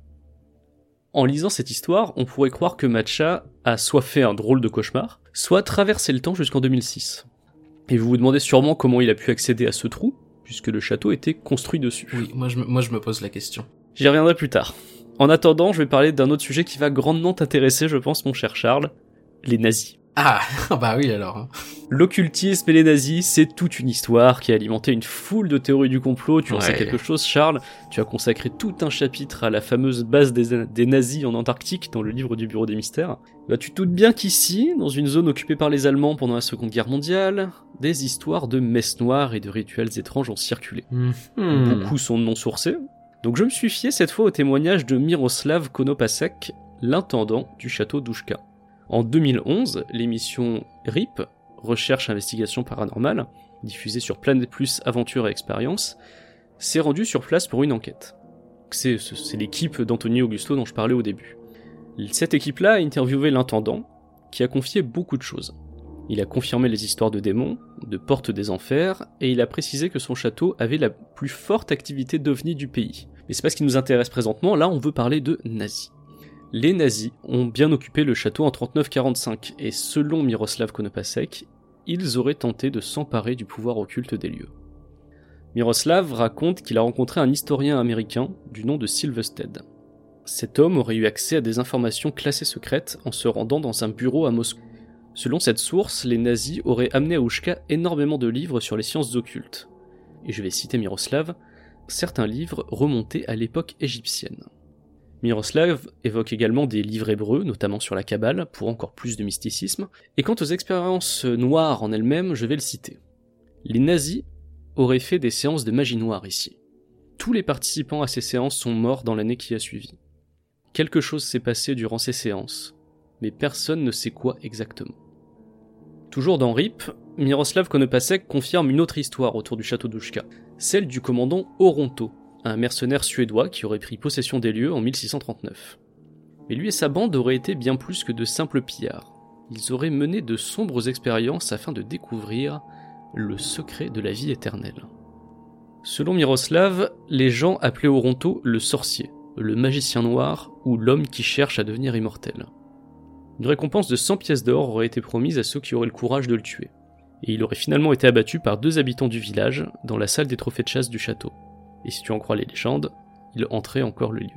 En lisant cette histoire, on pourrait croire que Matcha a soit fait un drôle de cauchemar, soit traversé le temps jusqu'en deux mille six. Et vous vous demandez sûrement comment il a pu accéder à ce trou, puisque le château était construit dessus. Oui, moi je me, moi je me pose la question. J'y reviendrai plus tard. En attendant, je vais parler d'un autre sujet qui va grandement t'intéresser, je pense, mon cher Charles, les nazis. Ah, bah oui alors. L'occultisme et les nazis, c'est toute une histoire qui a alimenté une foule de théories du complot. Tu en Ouais. sais quelque chose, Charles? Tu as consacré tout un chapitre à la fameuse base des, des nazis en Antarctique dans le livre du Bureau des Mystères. Bah, tu te doutes bien qu'ici, dans une zone occupée par les Allemands pendant la Seconde Guerre mondiale, des histoires de messes noires et de rituels étranges ont circulé. Mmh. Beaucoup sont non sourcés. Donc je me suis fié cette fois au témoignage de Miroslav Konopasek, l'intendant du château d'Ouchka. En deux mille onze, l'émission R I P, Recherche Investigation Paranormale, diffusée sur Planète Plus Aventure et Expérience, s'est rendue sur place pour une enquête. C'est, c'est l'équipe d'Anthony Augusto dont je parlais au début. Cette équipe-là a interviewé l'intendant, qui a confié beaucoup de choses. Il a confirmé les histoires de démons, de portes des enfers, et il a précisé que son château avait la plus forte activité d'ovnis du pays. Mais c'est pas ce qui nous intéresse présentement, là on veut parler de nazis. Les nazis ont bien occupé le château en trente-neuf quarante-cinq, et selon Miroslav Konopasek, ils auraient tenté de s'emparer du pouvoir occulte des lieux. Miroslav raconte qu'il a rencontré un historien américain du nom de Silvested. Cet homme aurait eu accès à des informations classées secrètes en se rendant dans un bureau à Moscou. Selon cette source, les nazis auraient amené à Ouchka énormément de livres sur les sciences occultes. Et je vais citer Miroslav, certains livres remontaient à l'époque égyptienne. Miroslav évoque également des livres hébreux, notamment sur la Kabbale, pour encore plus de mysticisme, et quant aux expériences noires en elles-mêmes, je vais le citer. Les nazis auraient fait des séances de magie noire ici. Tous les participants à ces séances sont morts dans l'année qui a suivi. Quelque chose s'est passé durant ces séances, mais personne ne sait quoi exactement. Toujours dans R I P, Miroslav Konopasek confirme une autre histoire autour du château d'Ouchka, celle du commandant Oronto, un mercenaire suédois qui aurait pris possession des lieux en mille six cent trente-neuf. Mais lui et sa bande auraient été bien plus que de simples pillards. Ils auraient mené de sombres expériences afin de découvrir le secret de la vie éternelle. Selon Miroslav, les gens appelaient Oronto le sorcier, le magicien noir ou l'homme qui cherche à devenir immortel. Une récompense de cent pièces d'or aurait été promise à ceux qui auraient le courage de le tuer. Et il aurait finalement été abattu par deux habitants du village dans la salle des trophées de chasse du château. Et si tu en crois les légendes, il hanterait encore le lieu.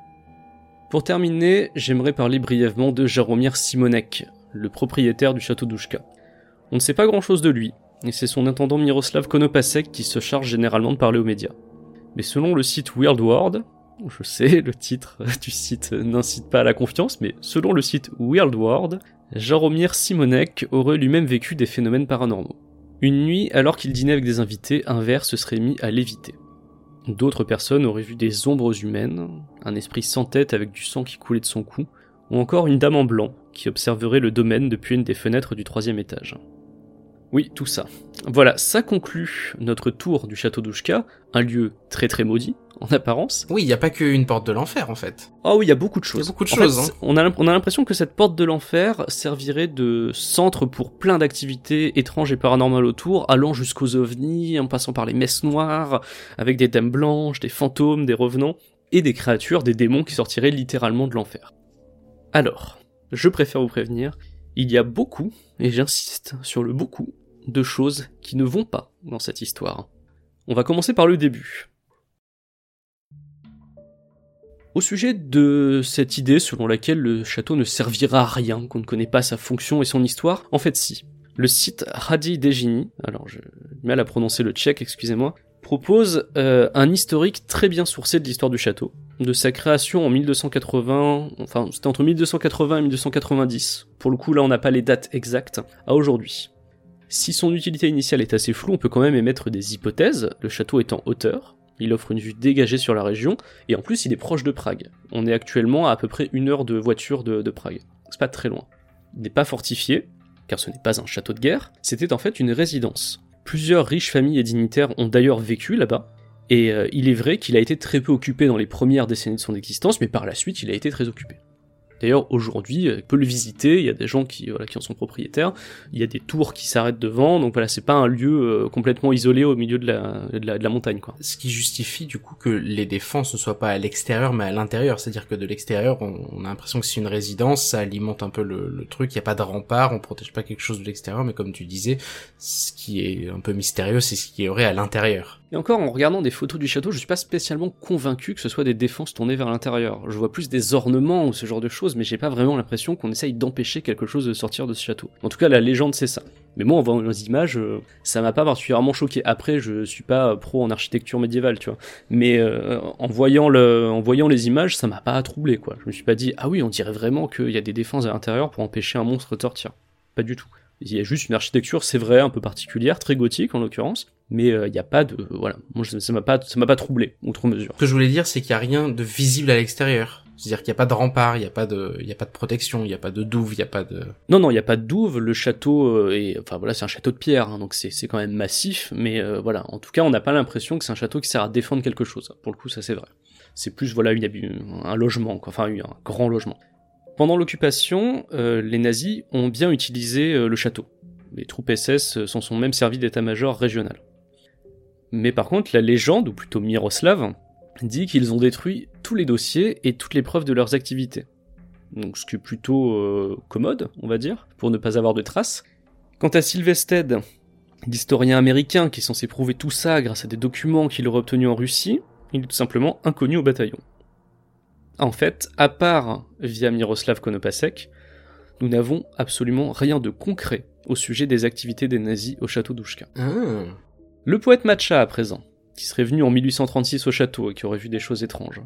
Pour terminer, j'aimerais parler brièvement de Jaromir Simonek, le propriétaire du château d'Ouchka. On ne sait pas grand chose de lui, et c'est son intendant Miroslav Konopasek qui se charge généralement de parler aux médias. Mais selon le site Weird World, je sais, le titre du site n'incite pas à la confiance, mais selon le site Weird World, Jaromir Simonek aurait lui-même vécu des phénomènes paranormaux. Une nuit, alors qu'il dînait avec des invités, un ver se serait mis à léviter. D'autres personnes auraient vu des ombres humaines, un esprit sans tête avec du sang qui coulait de son cou, ou encore une dame en blanc qui observerait le domaine depuis une des fenêtres du troisième étage. Oui, tout ça. Voilà, ça conclut notre tour du château d'Ouchka, un lieu très très maudit, en apparence. Oui, il n'y a pas qu'une porte de l'enfer en fait. Oh oui, il y a beaucoup de choses. Il y a beaucoup de en choses, fait, hein. On a, on a l'impression que cette porte de l'enfer servirait de centre pour plein d'activités étranges et paranormales autour, allant jusqu'aux ovnis, en passant par les messes noires, avec des dames blanches, des fantômes, des revenants, et des créatures, des démons qui sortiraient littéralement de l'enfer. Alors, je préfère vous prévenir, il y a beaucoup, et j'insiste sur le beaucoup, de choses qui ne vont pas dans cette histoire. On va commencer par le début. Au sujet de cette idée selon laquelle le château ne servira à rien, qu'on ne connaît pas sa fonction et son histoire, en fait si. Le site Radi Dejiny, alors j'ai du mal à prononcer le tchèque, excusez-moi, propose euh, un historique très bien sourcé de l'histoire du château, de sa création en mille deux cent quatre-vingts, enfin c'était entre mille deux cent quatre-vingts et mille deux cent quatre-vingt-dix, pour le coup là on n'a pas les dates exactes, à aujourd'hui. Si son utilité initiale est assez floue, on peut quand même émettre des hypothèses, le château est en hauteur, il offre une vue dégagée sur la région, et en plus il est proche de Prague. On est actuellement à à peu près une heure de voiture de, de Prague, c'est pas très loin. Il n'est pas fortifié, car ce n'est pas un château de guerre, c'était en fait une résidence. Plusieurs riches familles et dignitaires ont d'ailleurs vécu là-bas, et euh, il est vrai qu'il a été très peu occupé dans les premières décennies de son existence, mais par la suite il a été très occupé. D'ailleurs, aujourd'hui, on peut le visiter, il y a des gens qui, voilà, qui en sont propriétaires, il y a des tours qui s'arrêtent devant, donc voilà, c'est pas un lieu euh, complètement isolé au milieu de la, de la, de la montagne, quoi. Ce qui justifie, du coup, que les défenses ne soient pas à l'extérieur, mais à l'intérieur, c'est-à-dire que de l'extérieur, on, on a l'impression que c'est une résidence, ça alimente un peu le, le truc, il n'y a pas de rempart, on protège pas quelque chose de l'extérieur, mais comme tu disais, ce qui est un peu mystérieux, c'est ce qui y aurait à l'intérieur. Et encore, en regardant des photos du château, je suis pas spécialement convaincu que ce soit des défenses tournées vers l'intérieur. Je vois plus des ornements ou ce genre de choses, mais j'ai pas vraiment l'impression qu'on essaye d'empêcher quelque chose de sortir de ce château. En tout cas, la légende c'est ça. Mais moi, en voyant les images, euh, ça m'a pas particulièrement choqué. Après, je suis pas pro en architecture médiévale, tu vois. Mais euh, en voyant le, en voyant les images, ça m'a pas troublé, quoi. Je me suis pas dit, ah oui, on dirait vraiment qu'il y a des défenses à l'intérieur pour empêcher un monstre de sortir. Pas du tout. Il y a juste une architecture, c'est vrai, un peu particulière, très gothique en l'occurrence, mais il euh, n'y a pas de... Voilà, moi ça m'a pas, ça m'a pas troublé, outre mesure. Ce que je voulais dire, c'est qu'il n'y a rien de visible à l'extérieur. C'est-à-dire qu'il n'y a pas de rempart, il n'y a pas de, il y a pas de protection, il n'y a pas de douve, il n'y a pas de... Non, non, il n'y a pas de douve, le château euh, est... Enfin voilà, c'est un château de pierre, hein, donc c'est, c'est quand même massif, mais euh, voilà, en tout cas, on n'a pas l'impression que c'est un château qui sert à défendre quelque chose. Pour le coup, ça c'est vrai. C'est plus, voilà, une, un logement, quoi, enfin un grand logement. Pendant l'occupation, euh, les nazis ont bien utilisé euh, le château. Les troupes S S s'en sont même servis d'état-major régional. Mais par contre, la légende, ou plutôt Miroslav, dit qu'ils ont détruit tous les dossiers et toutes les preuves de leurs activités. Donc ce qui est plutôt euh, commode, on va dire, pour ne pas avoir de traces. Quant à Sylvested, l'historien américain qui est censé prouver tout ça grâce à des documents qu'il aurait obtenus en Russie, il est tout simplement inconnu au bataillon. En fait, à part via Miroslav Konopasek, nous n'avons absolument rien de concret au sujet des activités des nazis au château d'Ouchka. Ah. Le poète Matcha, à présent, qui serait venu en mille huit cent trente-six au château et qui aurait vu des choses étranges.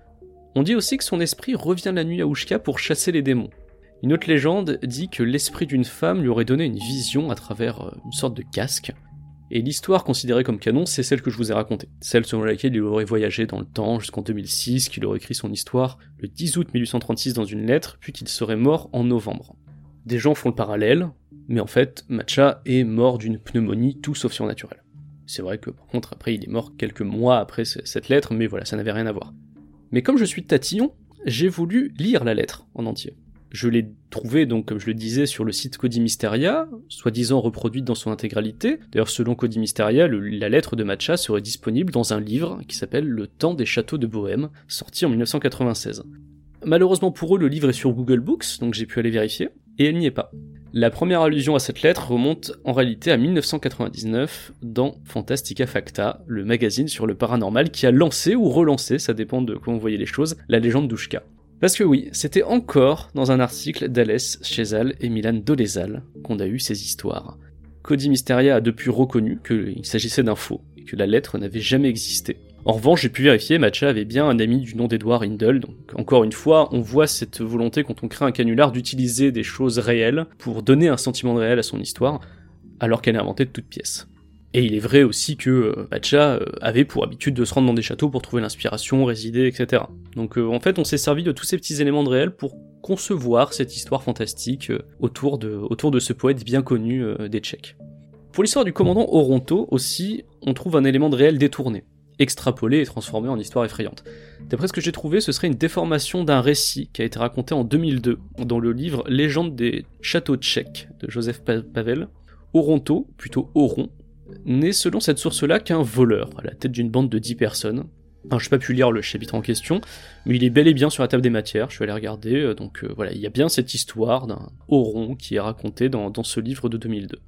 On dit aussi que son esprit revient la nuit à Ouchka pour chasser les démons. Une autre légende dit que l'esprit d'une femme lui aurait donné une vision à travers une sorte de casque, et l'histoire considérée comme canon, c'est celle que je vous ai racontée, celle selon laquelle il aurait voyagé dans le temps jusqu'en deux mille six, qu'il aurait écrit son histoire le dix août mille huit cent trente-six dans une lettre, puis qu'il serait mort en novembre. Des gens font le parallèle, mais en fait, Matcha est mort d'une pneumonie tout sauf surnaturelle. C'est vrai que par contre, après, il est mort quelques mois après cette lettre, mais voilà, ça n'avait rien à voir. Mais comme je suis tatillon, j'ai voulu lire la lettre en entier. Je l'ai trouvée, donc, comme je le disais, sur le site Codimysteria, soi-disant reproduite dans son intégralité. D'ailleurs, selon Codimysteria, le, la lettre de Matcha serait disponible dans un livre qui s'appelle Le Temps des Châteaux de Bohême, sorti en mille neuf cent quatre-vingt-seize. Malheureusement pour eux, le livre est sur Google Books, donc j'ai pu aller vérifier, et elle n'y est pas. La première allusion à cette lettre remonte en réalité à mille neuf cent quatre-vingt-dix-neuf dans Fantastica Facta, le magazine sur le paranormal qui a lancé ou relancé, ça dépend de comment vous voyez les choses, la légende d'Ouchka. Parce que oui, c'était encore dans un article d'Alès Chezal et Milan Dolezal qu'on a eu ces histoires. Codimysteria a depuis reconnu qu'il s'agissait d'un faux, et que la lettre n'avait jamais existé. En revanche, j'ai pu vérifier, Matcha avait bien un ami du nom d'Edouard Hindle, donc encore une fois, on voit cette volonté quand on crée un canular d'utiliser des choses réelles pour donner un sentiment de réel à son histoire, alors qu'elle est inventée de toutes pièces. Et il est vrai aussi que euh, Matcha euh, avait pour habitude de se rendre dans des châteaux pour trouver l'inspiration, résider, et cetera. Donc euh, en fait, on s'est servi de tous ces petits éléments de réel pour concevoir cette histoire fantastique euh, autour, de, autour de ce poète bien connu euh, des Tchèques. Pour l'histoire du commandant Oronto aussi, on trouve un élément de réel détourné, extrapolé et transformé en histoire effrayante. D'après ce que j'ai trouvé, ce serait une déformation d'un récit qui a été raconté en deux mille deux dans le livre Légende des châteaux tchèques de Joseph Pavel. Oronto, plutôt Oron, n'est selon cette source-là qu'un voleur, à la tête d'une bande de dix personnes. Alors, je n'ai pas pu lire le chapitre en question, mais il est bel et bien sur la table des matières, je suis allé regarder, donc euh, voilà, il y a bien cette histoire d'un Oron qui est racontée dans, dans ce livre de deux mille deux.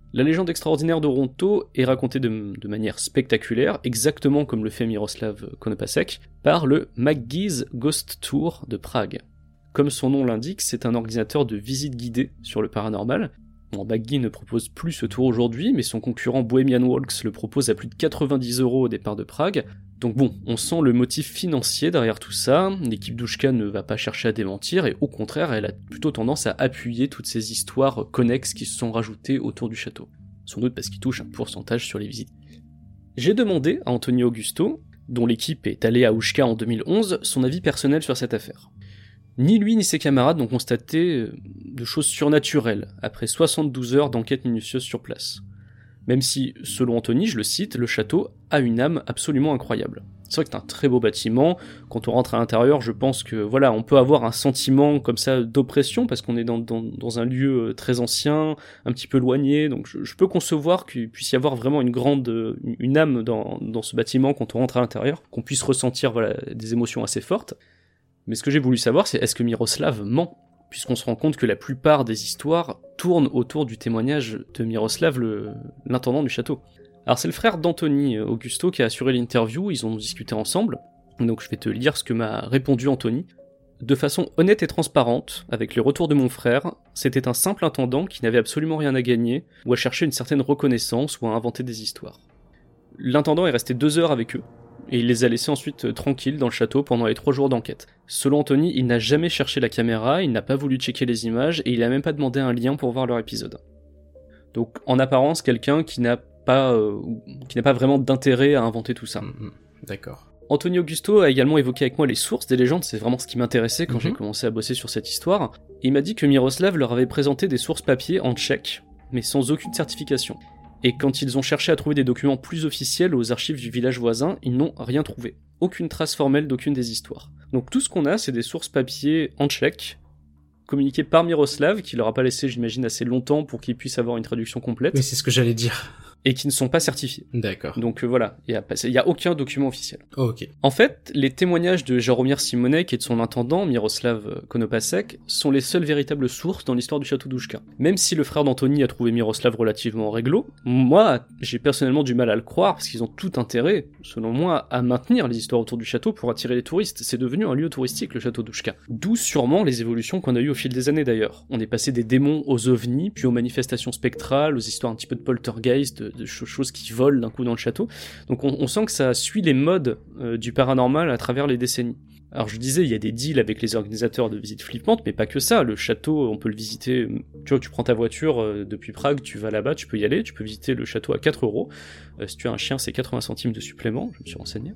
La légende extraordinaire de Ronto est racontée de, de manière spectaculaire, exactement comme le fait Miroslav Konopasek, par le McGee's Ghost Tour de Prague. Comme son nom l'indique, c'est un organisateur de visites guidées sur le paranormal. Bon, McGee ne propose plus ce tour aujourd'hui, mais son concurrent Bohemian Walks le propose à plus de quatre-vingt-dix euros au départ de Prague. Donc bon, on sent le motif financier derrière tout ça, l'équipe Douchka ne va pas chercher à démentir, et au contraire, elle a plutôt tendance à appuyer toutes ces histoires connexes qui se sont rajoutées autour du château. Sans doute parce qu'il touche un pourcentage sur les visites. J'ai demandé à Anthony Augusto, dont l'équipe est allée à Oushka en deux mille onze, son avis personnel sur cette affaire. Ni lui ni ses camarades n'ont constaté de choses surnaturelles, après soixante-douze heures d'enquête minutieuse sur place. Même si, selon Anthony, je le cite, le château a une âme absolument incroyable. C'est vrai que c'est un très beau bâtiment, quand on rentre à l'intérieur, je pense que, voilà, on peut avoir un sentiment comme ça d'oppression, parce qu'on est dans, dans, dans un lieu très ancien, un petit peu éloigné, donc je, je peux concevoir qu'il puisse y avoir vraiment une grande, une âme dans, dans ce bâtiment quand on rentre à l'intérieur, qu'on puisse ressentir, voilà, des émotions assez fortes. Mais ce que j'ai voulu savoir, c'est est-ce que Miroslav ment ? Puisqu'on se rend compte que la plupart des histoires tournent autour du témoignage de Miroslav, le, l'intendant du château. Alors c'est le frère d'Anthony, Augusto, qui a assuré l'interview, ils ont discuté ensemble, donc je vais te lire ce que m'a répondu Anthony. De façon honnête et transparente, avec le retour de mon frère, c'était un simple intendant qui n'avait absolument rien à gagner, ou à chercher une certaine reconnaissance, ou à inventer des histoires. L'intendant est resté deux heures avec eux, et il les a laissés ensuite euh, tranquilles dans le château pendant les trois jours d'enquête. Selon Anthony, il n'a jamais cherché la caméra, il n'a pas voulu checker les images, et il a même pas demandé un lien pour voir leur épisode. Donc, en apparence, quelqu'un qui n'a pas, euh, qui n'a pas vraiment d'intérêt à inventer tout ça. Mmh, d'accord. Anthony Augusto a également évoqué avec moi les sources des légendes, c'est vraiment ce qui m'intéressait quand mmh. j'ai commencé à bosser sur cette histoire. Il m'a dit que Miroslav leur avait présenté des sources papier en tchèque, mais sans aucune certification. Et quand ils ont cherché à trouver des documents plus officiels aux archives du village voisin, ils n'ont rien trouvé. Aucune trace formelle d'aucune des histoires. Donc tout ce qu'on a, c'est des sources papier en tchèque, communiquées par Miroslav, qui leur a pas laissé, j'imagine, assez longtemps pour qu'ils puissent avoir une traduction complète. Oui, c'est ce que j'allais dire. Et qui ne sont pas certifiés. D'accord. Donc euh, voilà, il y a, y a aucun document officiel. Oh, ok. En fait, les témoignages de Jaromir Simonek et de son intendant, Miroslav Konopasek, sont les seules véritables sources dans l'histoire du château d'Oushka. Même si le frère d'Anthony a trouvé Miroslav relativement réglo, moi, j'ai personnellement du mal à le croire, parce qu'ils ont tout intérêt, selon moi, à maintenir les histoires autour du château pour attirer les touristes. C'est devenu un lieu touristique, le château d'Oushka. D'où sûrement les évolutions qu'on a eues au fil des années d'ailleurs. On est passé des démons aux ovnis, puis aux manifestations spectrales, aux histoires un petit peu de poltergeist, de, de choses qui volent d'un coup dans le château. Donc on, on sent que ça suit les modes euh, du paranormal à travers les décennies. Alors je disais, il y a des deals avec les organisateurs de visites flippantes, mais pas que ça. Le château, on peut le visiter, tu vois, tu prends ta voiture euh, depuis Prague, tu vas là-bas, tu peux y aller, tu peux visiter le château à quatre euros. Euh, si tu as un chien, c'est quatre-vingts centimes de supplément, je me suis renseigné.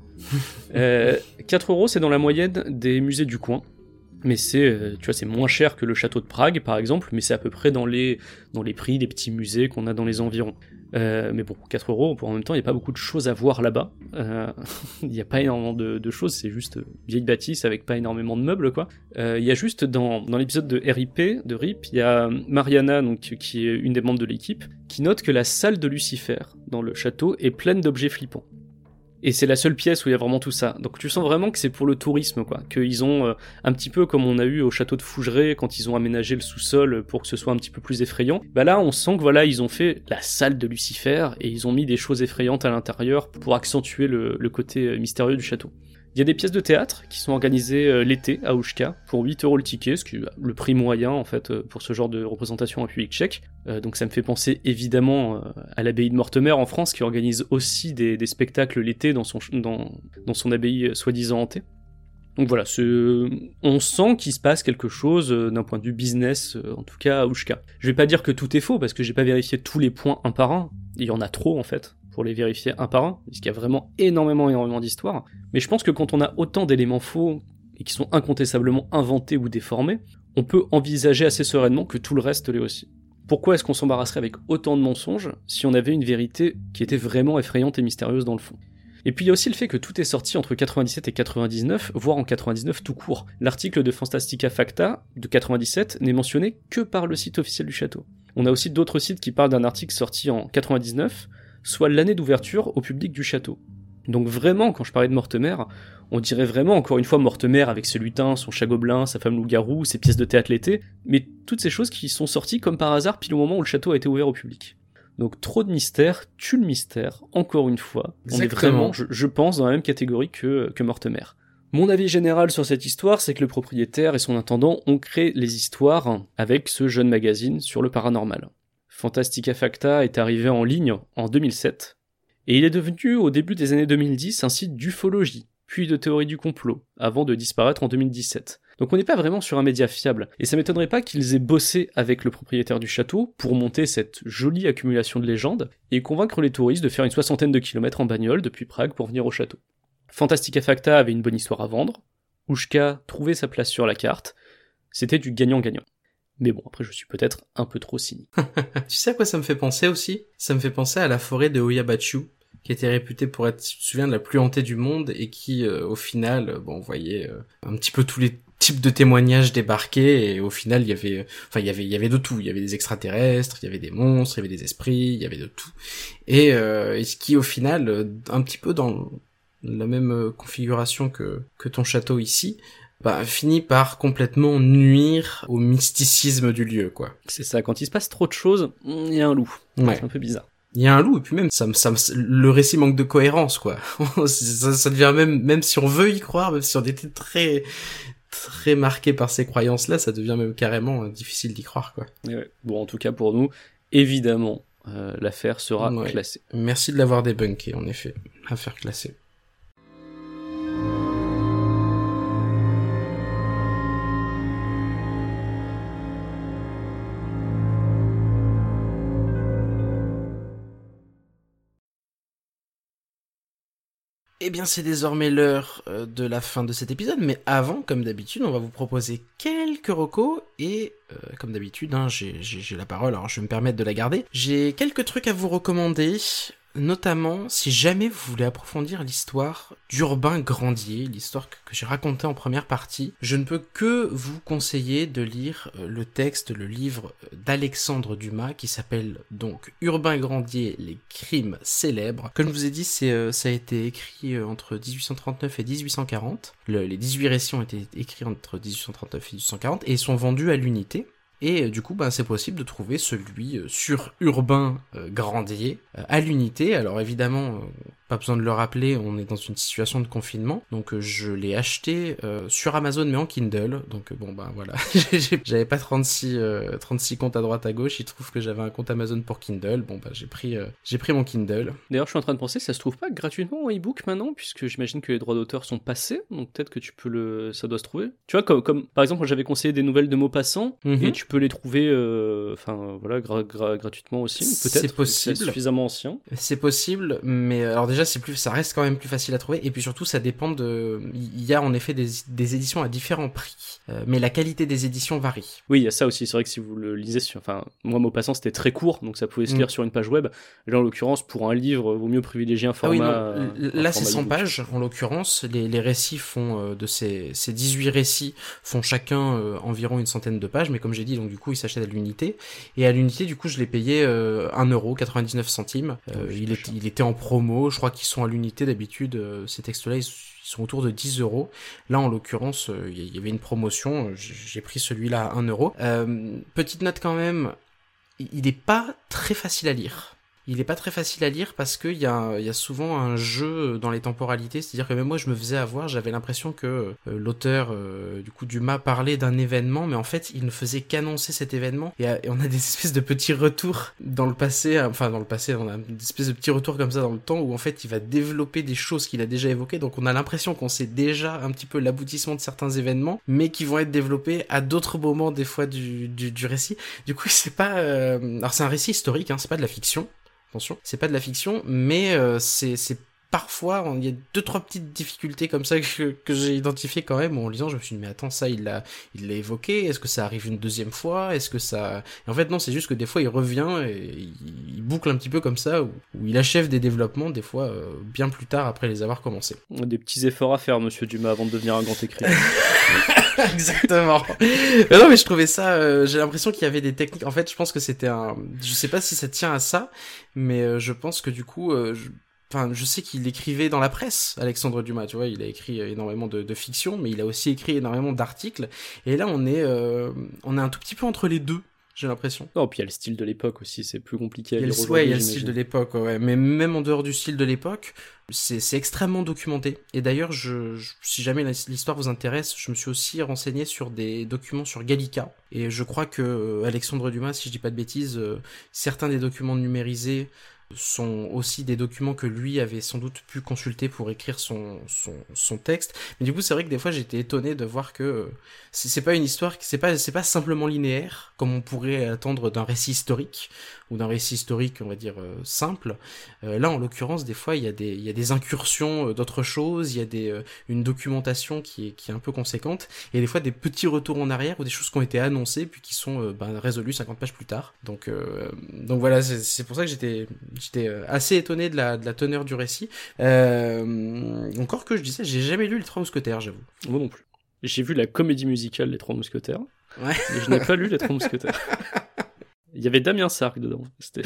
euh, quatre euros, c'est dans la moyenne des musées du coin. Mais c'est, euh, tu vois, c'est moins cher que le château de Prague, par exemple, mais c'est à peu près dans les, dans les prix des petits musées qu'on a dans les environs. Euh, mais bon, quatre euros, pour en même temps, il n'y a pas beaucoup de choses à voir là-bas. Euh, il n'y a pas énormément de, de choses, c'est juste vieille bâtisse avec pas énormément de meubles, quoi. Euh, il y a juste, dans, dans l'épisode de R I P, de R I P, il y a Mariana, donc, qui est une des membres de l'équipe, qui note que la salle de Lucifer, dans le château, est pleine d'objets flippants. Et c'est la seule pièce où il y a vraiment tout ça. Donc tu sens vraiment que c'est pour le tourisme, quoi. Qu'ils ont, euh, un petit peu comme on a eu au château de Fougeray, quand ils ont aménagé le sous-sol pour que ce soit un petit peu plus effrayant. Bah là, on sent que voilà, ils ont fait la salle de Lucifer, et ils ont mis des choses effrayantes à l'intérieur pour accentuer le, le côté mystérieux du château. Il y a des pièces de théâtre qui sont organisées euh, l'été à Oushka pour huit euros le ticket, ce qui est le prix moyen en fait euh, pour ce genre de représentation en public tchèque. Euh, donc ça me fait penser évidemment euh, à l'abbaye de Mortemer en France qui organise aussi des, des spectacles l'été dans son, dans, dans son abbaye euh, soi-disant hantée. Donc voilà, c'est, on sent qu'il se passe quelque chose euh, d'un point de vue business, euh, en tout cas à Oushka. Je vais pas dire que tout est faux parce que j'ai pas vérifié tous les points un par un, il y en a trop en fait, pour les vérifier un par un, parce qu'il y a vraiment énormément, énormément d'histoires. Mais je pense que quand on a autant d'éléments faux, et qui sont incontestablement inventés ou déformés, on peut envisager assez sereinement que tout le reste l'est aussi. Pourquoi est-ce qu'on s'embarrasserait avec autant de mensonges, si on avait une vérité qui était vraiment effrayante et mystérieuse dans le fond ? Et puis il y a aussi le fait que tout est sorti entre quatre-vingt-dix-sept et quatre-vingt-dix-neuf, voire en quatre-vingt-dix-neuf tout court. L'article de Fantastica Facta, de quatre-vingt-dix-sept, n'est mentionné que par le site officiel du château. On a aussi d'autres sites qui parlent d'un article sorti en quatre-vingt-dix-neuf, soit l'année d'ouverture au public du château. Donc vraiment, quand je parlais de Mortemer, on dirait vraiment, encore une fois, Mortemer avec ses lutins, son chat gobelin, sa femme loup-garou, ses pièces de théâtre l'été, mais toutes ces choses qui sont sorties comme par hasard pile au moment où le château a été ouvert au public. Donc trop de mystère tue le mystère, encore une fois. Exactement. On est vraiment, je, je pense, dans la même catégorie que, que Mortemer. Mon avis général sur cette histoire, c'est que le propriétaire et son intendant ont créé les histoires avec ce jeune magazine sur le paranormal. Fantastica Facta est arrivé en ligne en deux mille sept, et il est devenu au début des années deux mille dix un site d'ufologie, puis de théorie du complot, avant de disparaître en deux mille dix-sept. Donc on n'est pas vraiment sur un média fiable, et ça m'étonnerait pas qu'ils aient bossé avec le propriétaire du château pour monter cette jolie accumulation de légendes, et convaincre les touristes de faire une soixantaine de kilomètres en bagnole depuis Prague pour venir au château. Fantastica Facta avait une bonne histoire à vendre, Oushka trouvait sa place sur la carte, c'était du gagnant-gagnant. Mais bon, après je suis peut-être un peu trop cynique. Tu sais à quoi ça me fait penser aussi ? Ça me fait penser à la forêt de Oyabachu, qui était réputée pour être, si tu te souviens, de la plus hantée du monde, et qui, euh, au final, euh, bon, on voyait euh, un petit peu tous les types de témoignages débarquer, et au final, il y avait, euh, enfin, il y avait, il y avait de tout. Il y avait des extraterrestres, il y avait des monstres, il y avait des esprits, il y avait de tout. Et, euh, et ce qui, au final, euh, un petit peu dans la même configuration que, que ton château ici, bah, finit par complètement nuire au mysticisme du lieu, quoi. C'est ça, quand il se passe trop de choses, il y a un loup. Ouais. C'est un peu bizarre. Il y a un loup, et puis même, ça, me- ça, me- le récit manque de cohérence, quoi. ça, ça devient même, même si on veut y croire, même si on était très, très marqué par ces croyances-là, ça devient même carrément euh, difficile d'y croire, quoi. Et ouais. Bon, en tout cas pour nous, évidemment, euh, l'affaire sera Ouais. classée. Merci de l'avoir débunké, en effet. Affaire classée. Eh bien, c'est désormais l'heure euh, de la fin de cet épisode, mais avant, comme d'habitude, on va vous proposer quelques recos, et euh, comme d'habitude, hein, j'ai, j'ai, j'ai la parole, alors je vais me permettre de la garder. J'ai quelques trucs à vous recommander, notamment si jamais vous voulez approfondir l'histoire d'Urbain Grandier, l'histoire que, que j'ai racontée en première partie. Je ne peux que vous conseiller de lire euh, le texte, le livre d'Alexandre Dumas, qui s'appelle donc Urbain Grandier, les crimes célèbres. Comme je vous ai dit, c'est, euh, ça a été écrit euh, entre dix-huit cent trente-neuf et dix-huit cent quarante. Le, les dix-huit récits ont été écrits entre dix-huit cent trente-neuf et dix-huit cent quarante, et ils sont vendus à l'unité. Et euh, du coup, ben, c'est possible de trouver celui euh, sur Urbain euh, Grandier euh, à l'unité. Alors évidemment, euh, pas besoin de le rappeler, on est dans une situation de confinement. Donc euh, je l'ai acheté euh, sur Amazon, mais en Kindle. Donc euh, bon, ben voilà, j'avais pas trente-six, euh, trente-six comptes à droite à gauche. Il trouve que j'avais un compte Amazon pour Kindle. Bon, ben j'ai pris, euh, j'ai pris mon Kindle. D'ailleurs, je suis en train de penser, ça se trouve pas gratuitement en e-book maintenant, puisque j'imagine que les droits d'auteur sont passés, donc peut-être que tu peux le, ça doit se trouver. Tu vois, comme, comme par exemple, j'avais conseillé des nouvelles de Maupassant, Mm-hmm. et tu peux les trouver, enfin euh, voilà, gra- gra- gratuitement aussi, peut-être. C'est possible. C'est suffisamment ancien. C'est possible, mais alors déjà c'est plus, ça reste quand même plus facile à trouver, et puis surtout ça dépend de, il y a en effet des, des éditions à différents prix, euh, mais la qualité des éditions varie. Oui, il y a ça aussi. C'est vrai que si vous le lisez, sur, enfin, moi Maupassant c'était très court, donc ça pouvait se lire mm. sur une page web. Là, en l'occurrence, pour un livre, vaut mieux privilégier un format. Ah oui, non. Là, c'est cent e-book. pages en l'occurrence. Les, les récits font euh, de ces, ces dix-huit récits font chacun euh, environ une centaine de pages, mais comme j'ai dit, donc du coup, ils s'achètent à l'unité. Et à l'unité, du coup, je l'ai payé euh, un euro quatre-vingt-dix-neuf centimes. Euh, il, est, il était en promo. Je crois qu'ils sont à l'unité d'habitude. Euh, ces textes-là, ils, ils sont autour de dix euros. Là, en l'occurrence, euh, il y avait une promotion. J'ai pris celui-là à un euro. Euh, petite note quand même, il n'est pas très facile à lire. Il est pas très facile à lire parce que il y a, il y a souvent un jeu dans les temporalités, c'est-à-dire que même moi je me faisais avoir, j'avais l'impression que euh, l'auteur euh, du coup Dumas parlait d'un événement, mais en fait il ne faisait qu'annoncer cet événement, et, et on a des espèces de petits retours dans le passé, enfin dans le passé on a des espèces de petits retours comme ça dans le temps où en fait il va développer des choses qu'il a déjà évoquées, donc on a l'impression qu'on sait déjà un petit peu l'aboutissement de certains événements, mais qui vont être développés à d'autres moments des fois du, du, du récit. Du coup c'est pas, euh... alors c'est un récit historique, hein, c'est pas de la fiction. Attention, c'est pas de la fiction, mais euh, c'est, c'est parfois, il y a deux trois petites difficultés comme ça que, que j'ai identifiées quand même, en lisant, je me suis dit, mais attends, ça, il l'a, il l'a évoqué, est-ce que ça arrive une deuxième fois, est-ce que ça... Et en fait, non, c'est juste que des fois, il revient et il, il boucle un petit peu comme ça, où, où il achève des développements, des fois, euh, bien plus tard, après les avoir commencés. Des petits efforts à faire, monsieur Dumas, avant de devenir un grand écrivain. Exactement. Mais non, mais je trouvais ça, euh, j'ai l'impression qu'il y avait des techniques, en fait, je pense que c'était un... Je sais pas si ça tient à ça, mais euh, je pense que du coup... Euh, je... Enfin, je sais qu'il écrivait dans la presse, Alexandre Dumas, tu vois, il a écrit énormément de, de fiction, mais il a aussi écrit énormément d'articles, et là on est, euh, on est un tout petit peu entre les deux. j'ai l'impression. Non, puis il y a le style de l'époque aussi, c'est plus compliqué à il y a lire le, aujourd'hui, ouais, il y a le j'imagine. style de l'époque, ouais. Mais même en dehors du style de l'époque, c'est, c'est extrêmement documenté. Et d'ailleurs, je, je, si jamais l'histoire vous intéresse, je me suis aussi renseigné sur des documents sur Gallica. Et je crois que euh, Alexandre Dumas, si je dis pas de bêtises, euh, certains des documents numérisés sont aussi des documents que lui avait sans doute pu consulter pour écrire son, son, son texte. Mais du coup, c'est vrai que des fois, j'étais étonné de voir que c'est, c'est pas une histoire, c'est pas, c'est pas simplement linéaire, comme on pourrait attendre d'un récit historique, ou d'un récit historique, on va dire, euh, simple. Euh, là, en l'occurrence, des fois, il y a des, il y a des incursions euh, d'autres choses, il y a des, euh, une documentation qui est, qui est un peu conséquente, et des fois, des petits retours en arrière, ou des choses qui ont été annoncées, puis qui sont, euh, ben, résolues cinquante pages plus tard. Donc, euh, donc voilà, c'est, c'est pour ça que j'étais, j'étais assez étonné de la, de la teneur du récit. Euh, encore que je disais, j'ai jamais lu Les Trois Mousquetaires, j'avoue. Moi non plus. J'ai vu la comédie musicale Les Trois Mousquetaires, ouais. mais je n'ai pas lu Les Trois Mousquetaires. Il y avait Damien Sargue dedans. C'était...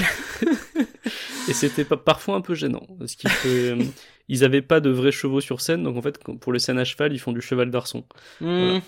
Et c'était pas, parfois un peu gênant. Parce qu'ils fait... ils avaient pas de vrais chevaux sur scène, donc en fait, pour les scènes à cheval, ils font du cheval d'arçon. Mmh. Voilà.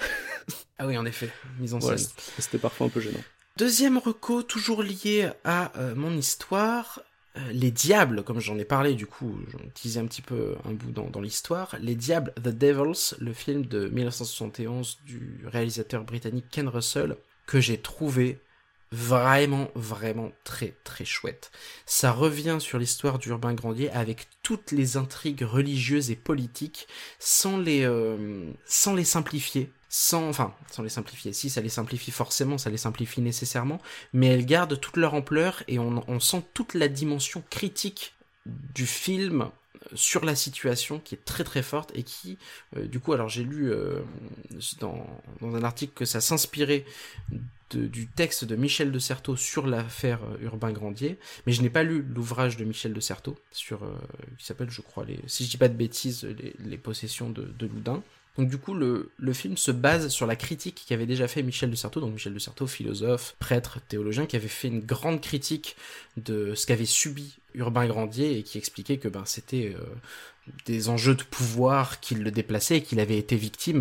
Ah oui, en effet, mise en ouais, scène. C'était parfois un peu gênant. Deuxième reco, toujours lié à euh, mon histoire, euh, Les Diables, comme j'en ai parlé, du coup, j'en teasais un petit peu un bout dans, dans l'histoire. Les Diables, The Devils, le film de dix-neuf cent soixante et onze du réalisateur britannique Ken Russell, que j'ai trouvé vraiment, vraiment très, très chouette. Ça revient sur l'histoire d'Urbain Grandier avec toutes les intrigues religieuses et politiques, sans les, euh, sans les simplifier. Sans, enfin, sans les simplifier. Si, ça les simplifie forcément, ça les simplifie nécessairement, mais elles gardent toute leur ampleur et on, on sent toute la dimension critique du film sur la situation qui est très très forte et qui, euh, du coup, alors j'ai lu euh, dans, dans un article que ça s'inspirait de, du texte de Michel de Certeau sur l'affaire Urbain Grandier, mais je n'ai pas lu l'ouvrage de Michel de Certeau sur, euh, qui s'appelle, je crois, les, si je dis pas de bêtises, les, les possessions de, de Loudun. Donc du coup, le, le film se base sur la critique qu'avait déjà fait Michel de Certeau, donc Michel de Certeau, philosophe, prêtre, théologien, qui avait fait une grande critique de ce qu'avait subi Urbain Grandier et qui expliquait que ben c'était euh, des enjeux de pouvoir qui le déplaçaient et qu'il avait été victime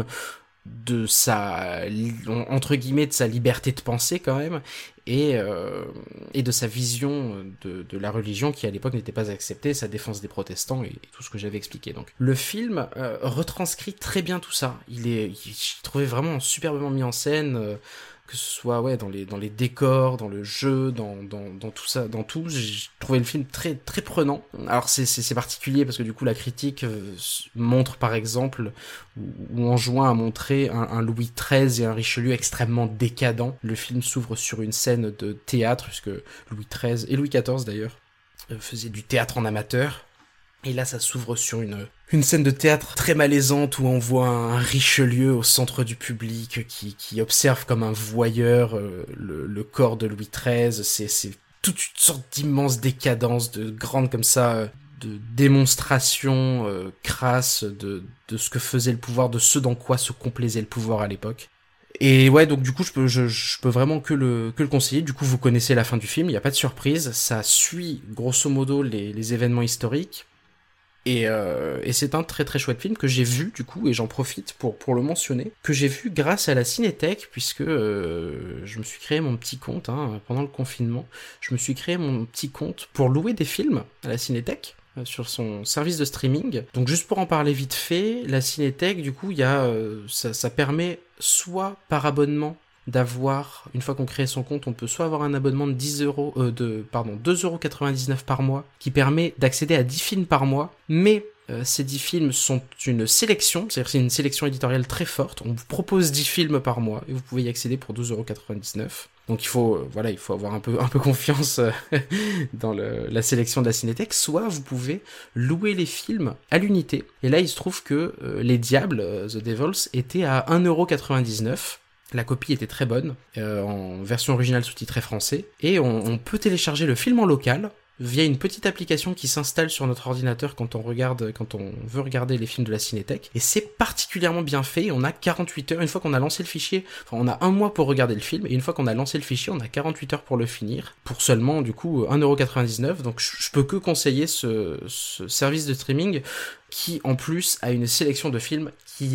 de sa, entre guillemets, de sa liberté de penser quand même, et, euh, et de sa vision de, de la religion qui à l'époque n'était pas acceptée, sa défense des protestants et, et tout ce que j'avais expliqué. Donc le film euh, retranscrit très bien tout ça. Il est, il, je trouvais vraiment superbement mis en scène, euh, que ce soit ouais dans les dans les décors, dans le jeu, dans dans dans tout ça, dans tout. J'ai trouvé le film très très prenant. Alors c'est c'est c'est particulier parce que du coup la critique euh, montre par exemple ou, ou enjoint à montrer un, un Louis treize et un Richelieu extrêmement décadents. Le film s'ouvre sur une scène de théâtre puisque Louis treize et Louis quatorze d'ailleurs euh, faisaient du théâtre en amateur. Et là, ça s'ouvre sur une, une scène de théâtre très malaisante où on voit un Richelieu au centre du public qui, qui observe comme un voyeur euh, le, le corps de Louis treize. C'est, c'est toute une sorte d'immense décadence, de grande comme ça, de démonstration euh, crasse de, de ce que faisait le pouvoir, de ce dans quoi se complaisait le pouvoir à l'époque. Et ouais, donc du coup, je peux, je, je peux vraiment que le, que le conseiller. Du coup, vous connaissez la fin du film, il n'y a pas de surprise. Ça suit, grosso modo, les, les événements historiques. Et, euh, et c'est un très très chouette film que j'ai vu du coup, et j'en profite pour pour le mentionner, que j'ai vu grâce à la Cinétech, puisque euh, je me suis créé mon petit compte hein, pendant le confinement. Je me suis créé mon petit compte pour louer des films à la Cinétech euh, sur son service de streaming. Donc juste pour en parler vite fait, la Cinétech du coup, il y a euh, ça, ça permet soit par abonnement d'avoir, une fois qu'on crée son compte, on peut soit avoir un abonnement de dix euros, euh, de, pardon, deux euros quatre-vingt-dix-neuf par mois, qui permet d'accéder à dix films par mois, mais euh, ces dix films sont une sélection, c'est-à-dire c'est une sélection éditoriale très forte, on vous propose dix films par mois, et vous pouvez y accéder pour douze euros quatre-vingt-dix-neuf. Donc il faut, euh, voilà, il faut avoir un peu, un peu confiance euh, dans le, la sélection de la Cinétech, soit vous pouvez louer les films à l'unité, et là il se trouve que euh, Les Diables, euh, The Devils, étaient à un euro quatre-vingt-dix-neuf. La copie était très bonne, euh, en version originale sous-titrée français, et on, on peut télécharger le film en local via une petite application qui s'installe sur notre ordinateur quand on regarde, quand on veut regarder les films de la Cinétech, et c'est particulièrement bien fait. On a quarante-huit heures, une fois qu'on a lancé le fichier, enfin on a un mois pour regarder le film, et une fois qu'on a lancé le fichier, on a quarante-huit heures pour le finir, pour seulement du coup un euro quatre-vingt-dix-neuf, donc je, je peux que conseiller ce, ce service de streaming qui en plus a une sélection de films qui est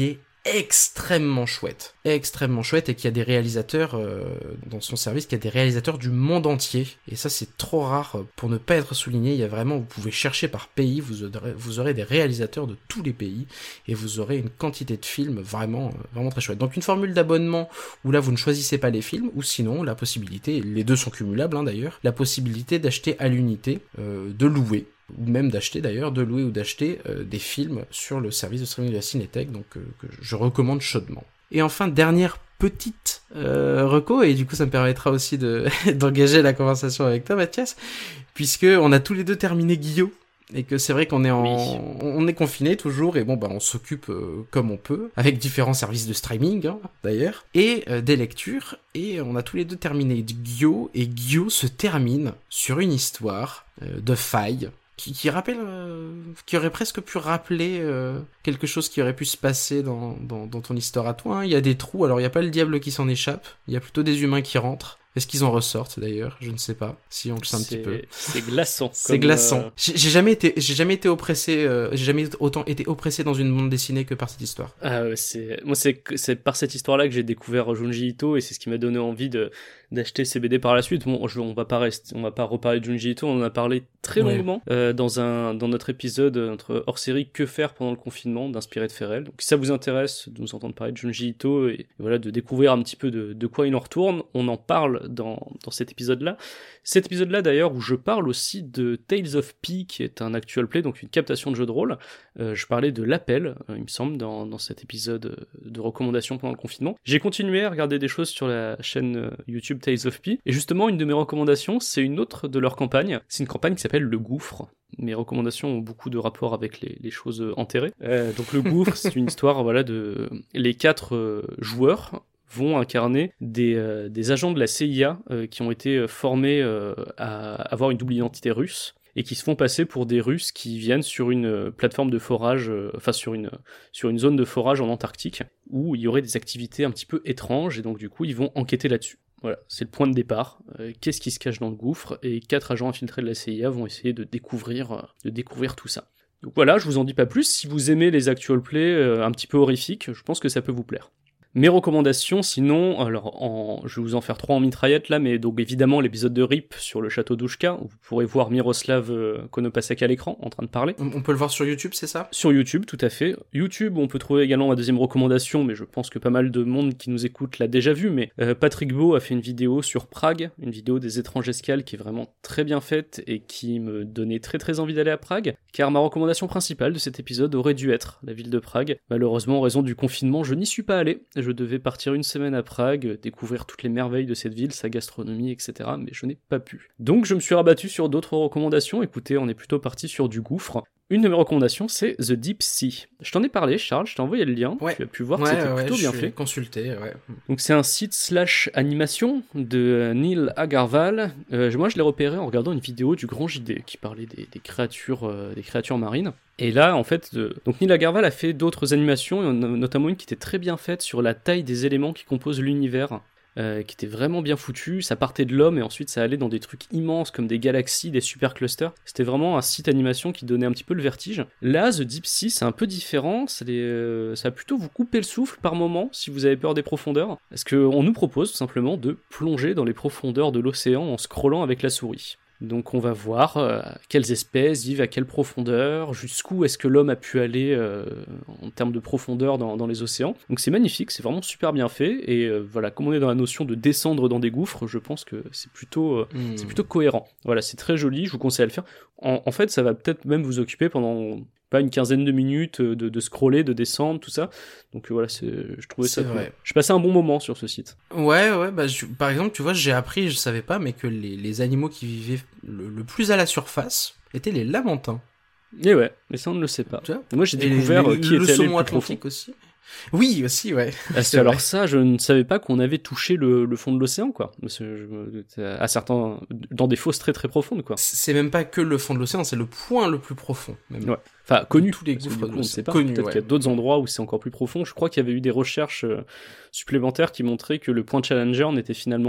extrêmement chouette, extrêmement chouette, et qu'il y a des réalisateurs euh, dans son service, qu'il y a des réalisateurs du monde entier, et ça c'est trop rare pour ne pas être souligné. Il y a vraiment, vous pouvez chercher par pays, vous aurez, vous aurez des réalisateurs de tous les pays, et vous aurez une quantité de films vraiment, vraiment très chouette. Donc une formule d'abonnement où là vous ne choisissez pas les films, ou sinon la possibilité, les deux sont cumulables hein, d'ailleurs, la possibilité d'acheter à l'unité, euh, de louer, ou même d'acheter d'ailleurs, de louer ou d'acheter euh, des films sur le service de streaming de la Cinétech, donc euh, que je recommande chaudement. Et enfin, dernière petite euh, reco, et du coup ça me permettra aussi de d'engager la conversation avec toi Mathias, puisque on a tous les deux terminé Guillaume, et que c'est vrai qu'on est en, oui. on est confiné toujours, et bon bah on s'occupe euh, comme on peut, avec différents services de streaming hein, d'ailleurs, et euh, des lectures, et on a tous les deux terminé Guillaume, et Guillaume se termine sur une histoire euh, de faille, Qui, qui rappelle, euh, qui aurait presque pu rappeler euh, quelque chose qui aurait pu se passer dans, dans, dans ton histoire à toi. Hein. Il y a des trous, alors il n'y a pas le diable qui s'en échappe, il y a plutôt des humains qui rentrent. Est-ce qu'ils en ressortent d'ailleurs? Je ne sais pas. Si on le sait un petit peu. C'est glaçant. C'est glaçant. Euh... J'ai, j'ai jamais été, j'ai jamais été oppressé, euh, j'ai jamais autant été oppressé dans une bande dessinée que par cette histoire. Ah ouais, c'est, moi c'est, c'est par cette histoire-là que j'ai découvert Junji Ito, et c'est ce qui m'a donné envie de, d'acheter ces B D par la suite. Bon, je, on va pas rester, on va pas reparler de Junji Ito, on en a parlé très ouais. longuement, euh, dans un, dans notre épisode, notre hors-série Que faire pendant le confinement, d'Inspiré de Ferrel. Donc si ça vous intéresse de nous entendre parler de Junji Ito, et, et voilà, de découvrir un petit peu de, de quoi il en retourne, on en parle dans, dans cet épisode-là. Cet épisode-là, d'ailleurs, où je parle aussi de Tales of P, qui est un actual play, donc une captation de jeu de rôle. Euh, je parlais de L'Appel, euh, il me semble, dans, dans cet épisode de recommandations pendant le confinement. J'ai continué à regarder des choses sur la chaîne euh, YouTube Tales of P, et justement, une de mes recommandations, c'est une autre de leur campagne. C'est une campagne qui s'appelle Le Gouffre. Mes recommandations ont beaucoup de rapport avec les, les choses enterrées. Euh, donc Le Gouffre, c'est une histoire, voilà, de les quatre euh, joueurs vont incarner des, euh, des agents de la C I A euh, qui ont été formés euh, à avoir une double identité russe, et qui se font passer pour des Russes qui viennent sur une plateforme de forage, euh, enfin sur une, sur une zone de forage en Antarctique, où il y aurait des activités un petit peu étranges, et donc du coup ils vont enquêter là-dessus. Voilà, c'est le point de départ. Euh, qu'est-ce qui se cache dans le gouffre? Et quatre agents infiltrés de la C I A vont essayer de découvrir, euh, de découvrir tout ça. Donc voilà, je vous en dis pas plus. Si vous aimez les actual plays euh, un petit peu horrifiques, je pense que ça peut vous plaire. Mes recommandations, sinon, alors en, je vais vous en faire trois en mitraillette là, mais donc évidemment l'épisode de R I P sur le château d'Oushka, où vous pourrez voir Miroslav euh, Konopasek à l'écran en train de parler. On peut le voir sur YouTube, c'est ça? Sur YouTube, tout à fait. YouTube, on peut trouver également ma deuxième recommandation, mais je pense que pas mal de monde qui nous écoute l'a déjà vu, mais euh, Patrick Beau a fait une vidéo sur Prague, une vidéo des étranges escales qui est vraiment très bien faite et qui me donnait très très envie d'aller à Prague, car ma recommandation principale de cet épisode aurait dû être la ville de Prague. Malheureusement, en raison du confinement, je n'y suis pas allé. Je devais partir une semaine à Prague, découvrir toutes les merveilles de cette ville, sa gastronomie, et cetera, mais je n'ai pas pu. Donc je me suis rabattu sur d'autres recommandations. Écoutez, on est plutôt parti sur du gouffre. Une de mes recommandations, c'est The Deep Sea. Je t'en ai parlé, Charles, je t'ai envoyé le lien. Ouais. Tu as pu voir ouais, que c'était ouais, plutôt je bien suis fait. Consulté, ouais. Donc c'est un site slash animation de Neil Agarwal. Euh, moi, je l'ai repéré en regardant une vidéo du Grand J D qui parlait des, des créatures, euh, des créatures marines. Et là, en fait, euh, donc Neil Agarwal a fait d'autres animations, notamment une qui était très bien faite sur la taille des éléments qui composent l'univers. Euh, qui était vraiment bien foutu, ça partait de l'homme et ensuite ça allait dans des trucs immenses comme des galaxies, des super clusters. C'était vraiment un site animation qui donnait un petit peu le vertige. Là, The Deep Sea, c'est un peu différent, c'est des, euh, ça va plutôt vous couper le souffle par moment si vous avez peur des profondeurs, parce qu'on nous propose tout simplement de plonger dans les profondeurs de l'océan en scrollant avec la souris. Donc on va voir euh, quelles espèces vivent à quelle profondeur, jusqu'où est-ce que l'homme a pu aller euh, en termes de profondeur dans, dans les océans. Donc c'est magnifique, c'est vraiment super bien fait, et euh, voilà, comme on est dans la notion de descendre dans des gouffres, je pense que c'est plutôt, euh, mmh. c'est plutôt cohérent. Voilà, c'est très joli, je vous conseille à le faire. En, en fait, ça va peut-être même vous occuper pendant pas une quinzaine de minutes de, de scroller, de descendre, tout ça. Donc voilà, c'est, je trouvais c'est ça vrai. Cool. Je passais un bon moment sur ce site. Ouais, ouais, bah je, par exemple, tu vois, j'ai appris, je savais pas, mais que les, les animaux qui vivaient le, le plus à la surface étaient les lamantins. Et ouais, mais ça on ne le sait pas. Tu vois, moi j'ai découvert les, les, qui le était allé saumon le plus atlantique profond. Aussi. Oui, aussi, ouais. Parce alors vrai. Ça, je ne savais pas qu'on avait touché le, le fond de l'océan, quoi. Parce que je, à certains, dans des fosses très très profondes, quoi. C'est même pas que le fond de l'océan, c'est le point le plus profond, même. Ouais. Enfin, connu. Tous les gouffres, on ne sait pas. Connu, Peut-être ouais. qu'il y a d'autres endroits où c'est encore plus profond. Je crois qu'il y avait eu des recherches euh, supplémentaires qui montraient que le point Challenger n'était finalement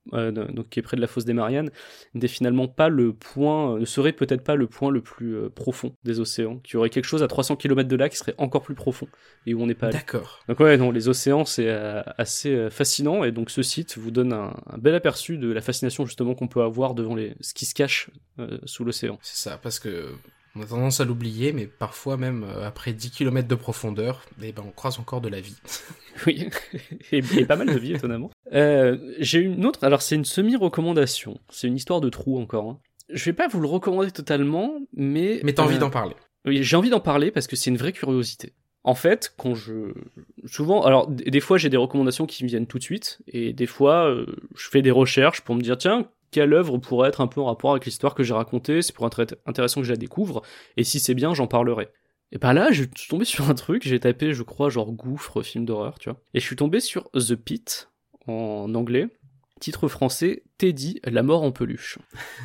euh, donc qui est près de la fosse des Mariannes, n'est finalement pas le point, ne serait peut-être pas le point le plus euh, profond des océans, qu'il y aurait quelque chose à trois cents kilomètres de là qui serait encore plus profond, et où on n'est pas allé. D'accord. Donc ouais, non, les océans, c'est euh, assez euh, fascinant, et donc ce site vous donne un, un bel aperçu de la fascination justement qu'on peut avoir devant les, ce qui se cache euh, sous l'océan. C'est ça, parce que on a tendance à l'oublier, mais parfois même euh, après dix kilomètres de profondeur, eh ben, on croise encore de la vie. Oui, et, et pas mal de vie, étonnamment. Euh, j'ai une autre, alors c'est une semi-recommandation, c'est une histoire de trou encore. Hein. Je vais pas vous le recommander totalement, mais... Mais t'as euh, envie d'en parler. Oui, j'ai envie d'en parler parce que c'est une vraie curiosité. En fait, quand je... Souvent, alors d- des fois j'ai des recommandations qui me viennent tout de suite, et des fois euh, je fais des recherches pour me dire, tiens, quelle œuvre pourrait être un peu en rapport avec l'histoire que j'ai racontée, c'est pour être intéressant que je la découvre, et si c'est bien, j'en parlerai. Et bah là, je suis tombé sur un truc, j'ai tapé, je crois, genre gouffre, film d'horreur, tu vois, et je suis tombé sur The Pit, en anglais, titre français, Teddy, la mort en peluche.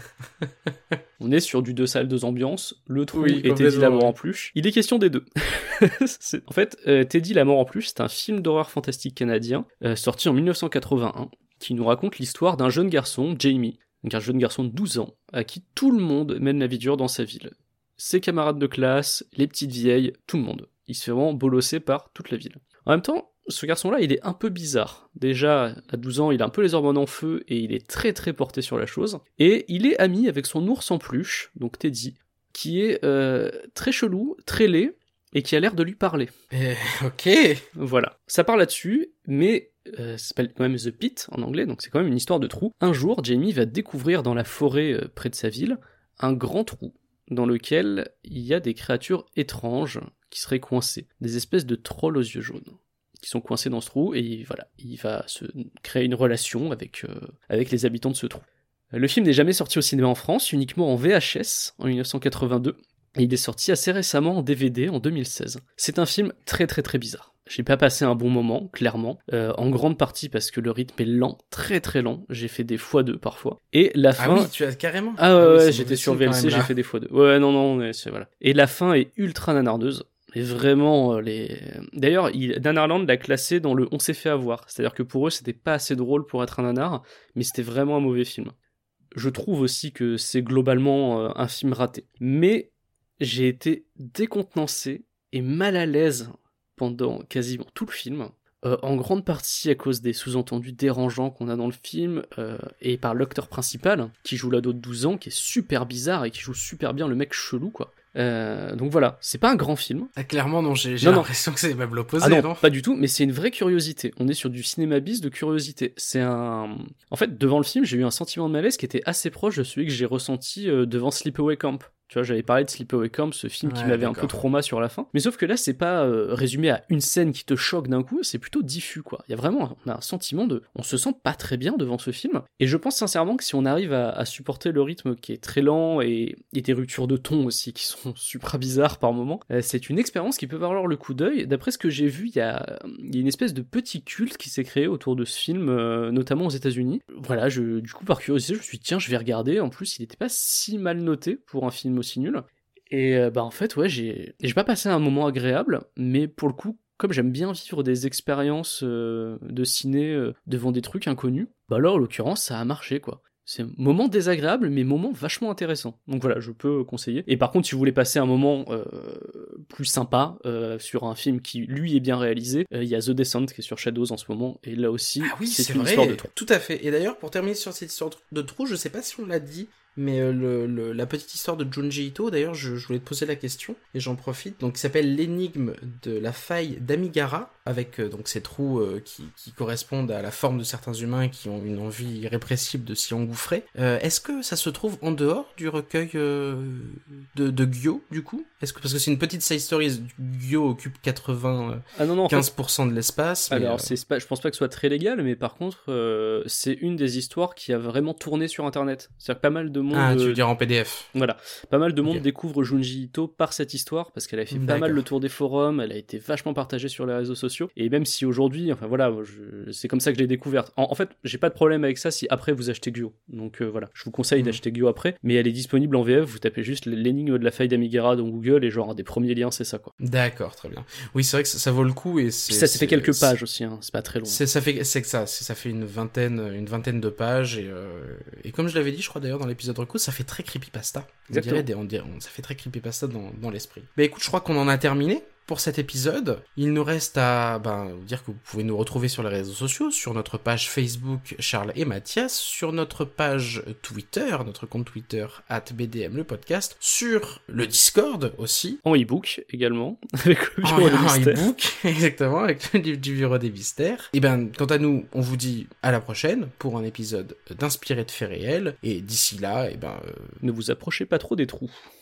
On est sur du deux salles, deux ambiances, le trou Oui, et Teddy, la mort oui. en peluche. Il est question des deux. C'est... En fait, euh, Teddy, la mort en peluche, c'est un film d'horreur fantastique canadien, euh, sorti en dix-neuf cent quatre-vingt-un, qui nous raconte l'histoire d'un jeune garçon, Jamie, donc un jeune garçon de douze ans, à qui tout le monde mène la vie dure dans sa ville. Ses camarades de classe, les petites vieilles, tout le monde. Il se fait vraiment bolosser par toute la ville. En même temps, ce garçon-là, il est un peu bizarre. Déjà, à douze ans, il a un peu les hormones en feu et il est très très porté sur la chose. Et il est ami avec son ours en peluche, donc Teddy, qui est euh, très chelou, très laid, et qui a l'air de lui parler. Eh, ok. Voilà. Ça part là-dessus, mais euh, ça s'appelle quand même The Pit en anglais, donc c'est quand même une histoire de trou. Un jour, Jamie va découvrir dans la forêt euh, près de sa ville un grand trou dans lequel il y a des créatures étranges qui seraient coincées, des espèces de trolls aux yeux jaunes, qui sont coincés dans ce trou, et voilà, il va se créer une relation avec, euh, avec les habitants de ce trou. Le film n'est jamais sorti au cinéma en France, uniquement en V H S en dix-neuf cent quatre-vingt-deux, et il est sorti assez récemment en D V D en deux mille seize. C'est un film très très très bizarre. J'ai pas passé un bon moment, clairement, euh, en grande partie parce que le rythme est lent, très très lent, j'ai fait des fois deux parfois, et la fin... Ah oui, tu as carrément... Ah ouais, ah oui, ouais c'est j'étais mauvais sur signe V L quand C, même, j'ai là. fait des fois deux. Ouais, non, non, mais c'est voilà. Et la fin est ultra nanardeuse. Et vraiment, euh, les... D'ailleurs, il... Nanarland l'a classé dans le « on s'est fait avoir ». C'est-à-dire que pour eux, c'était pas assez drôle pour être un nanar, mais c'était vraiment un mauvais film. Je trouve aussi que c'est globalement euh, un film raté. Mais j'ai été décontenancé et mal à l'aise pendant quasiment tout le film, euh, en grande partie à cause des sous-entendus dérangeants qu'on a dans le film, euh, et par l'acteur principal, qui joue l'ado de douze ans, qui est super bizarre et qui joue super bien le mec chelou, quoi. Euh, donc voilà, c'est pas un grand film. Ah, clairement, non, j'ai, j'ai Non, non. l'impression que c'est même l'opposé, Ah non, non, pas du tout, mais c'est une vraie curiosité. On est sur du cinéma bis de curiosité. C'est un... En fait, devant le film, j'ai eu un sentiment de malaise qui était assez proche de celui que j'ai ressenti euh, devant Sleepaway Camp. Tu vois, j'avais parlé de Sleepaway Camp, ce film qui Ouais, m'avait un d'accord. peu trauma sur la fin. Mais sauf que là, c'est pas euh, résumé à une scène qui te choque d'un coup, c'est plutôt diffus, quoi. Il y a vraiment, on a un sentiment de... On se sent pas très bien devant ce film. Et je pense sincèrement que si on arrive à, à supporter le rythme qui est très lent et, et des ruptures de ton aussi qui sont super bizarres par moments, euh, c'est une expérience qui peut valoir le coup d'œil. D'après ce que j'ai vu, il y a, il y a une espèce de petit culte qui s'est créé autour de ce film, euh, notamment aux États-Unis. Voilà, je, du coup, par curiosité, je me suis dit, tiens, je vais regarder. En plus, il était pas si mal noté pour un film aussi nul. Et euh, bah en fait, ouais, j'ai, j'ai pas passé un moment agréable, mais pour le coup, comme j'aime bien vivre des expériences euh, de ciné euh, devant des trucs inconnus, bah là, en l'occurrence, ça a marché, quoi. C'est un moment désagréable, mais moment vachement intéressant. Donc voilà, je peux conseiller. Et par contre, si vous voulez passer un moment euh, plus sympa euh, sur un film qui, lui, est bien réalisé, il euh, y a The Descent qui est sur Shadows en ce moment, et là aussi, Ah oui, c'est, c'est une vrai, histoire de trou. tout à fait. Et d'ailleurs, pour terminer sur cette histoire de trou, je sais pas si on l'a dit, mais euh, le, le, la petite histoire de Junji Ito, d'ailleurs, je, je voulais te poser la question, et j'en profite, donc, qui s'appelle l'énigme de la faille d'Amigara, avec euh, donc ces trous euh, qui, qui correspondent à la forme de certains humains qui ont une envie irrépressible de s'y engouffrer. Euh, est-ce que ça se trouve en dehors du recueil euh, de, de Gyo, du coup? Est-ce que, parce que c'est une petite side story, Gyo occupe quatre-vingt-quinze pour cent Ah non, non, en fait, de l'espace. Mais alors, euh, c'est pas, je pense pas que ce soit très légal, mais par contre, euh, c'est une des histoires qui a vraiment tourné sur Internet. C'est-à-dire que pas mal de monde... Ah, tu euh, veux dire en P D F? Voilà, pas mal de monde Ok. découvre Junji Ito par cette histoire, parce qu'elle a fait pas D'accord. mal le tour des forums, elle a été vachement partagée sur les réseaux sociaux, sociaux. Et même si aujourd'hui, enfin voilà, je, c'est comme ça que je l'ai découverte. En, en fait, j'ai pas de problème avec ça si après vous achetez Gyo. Donc euh, voilà, je vous conseille mmh. d'acheter Gyo après, mais elle est disponible en V F, vous tapez juste l'énigme de la faille d'Amigera dans Google et genre un des premiers liens c'est ça quoi. D'accord, très bien. Oui, c'est vrai que ça, ça vaut le coup et c'est... Puis ça, ça c'est, fait quelques c'est, pages aussi, hein, c'est pas très long. C'est, ça fait, c'est que ça, c'est, ça fait une vingtaine, une vingtaine de pages et, euh, et comme je l'avais dit, je crois d'ailleurs dans l'épisode reco, ça fait très creepypasta. On dirait, des, on dirait, on, ça fait très creepypasta dans, dans l'esprit. Bah écoute, je crois qu'on en a terminé pour cet épisode. Il nous reste à ben, vous dire que vous pouvez nous retrouver sur les réseaux sociaux, sur notre page Facebook Charles et Mathias, sur notre page Twitter, notre compte Twitter arobase B D M le podcast, sur le Discord aussi. En e-book également, avec le bureau des mystères. En e-book, exactement, avec le livre du bureau des mystères. Et ben, quant à nous, on vous dit à la prochaine pour un épisode d'Inspiré de faits réels, et d'ici là, et ben... Euh... ne vous approchez pas trop des trous.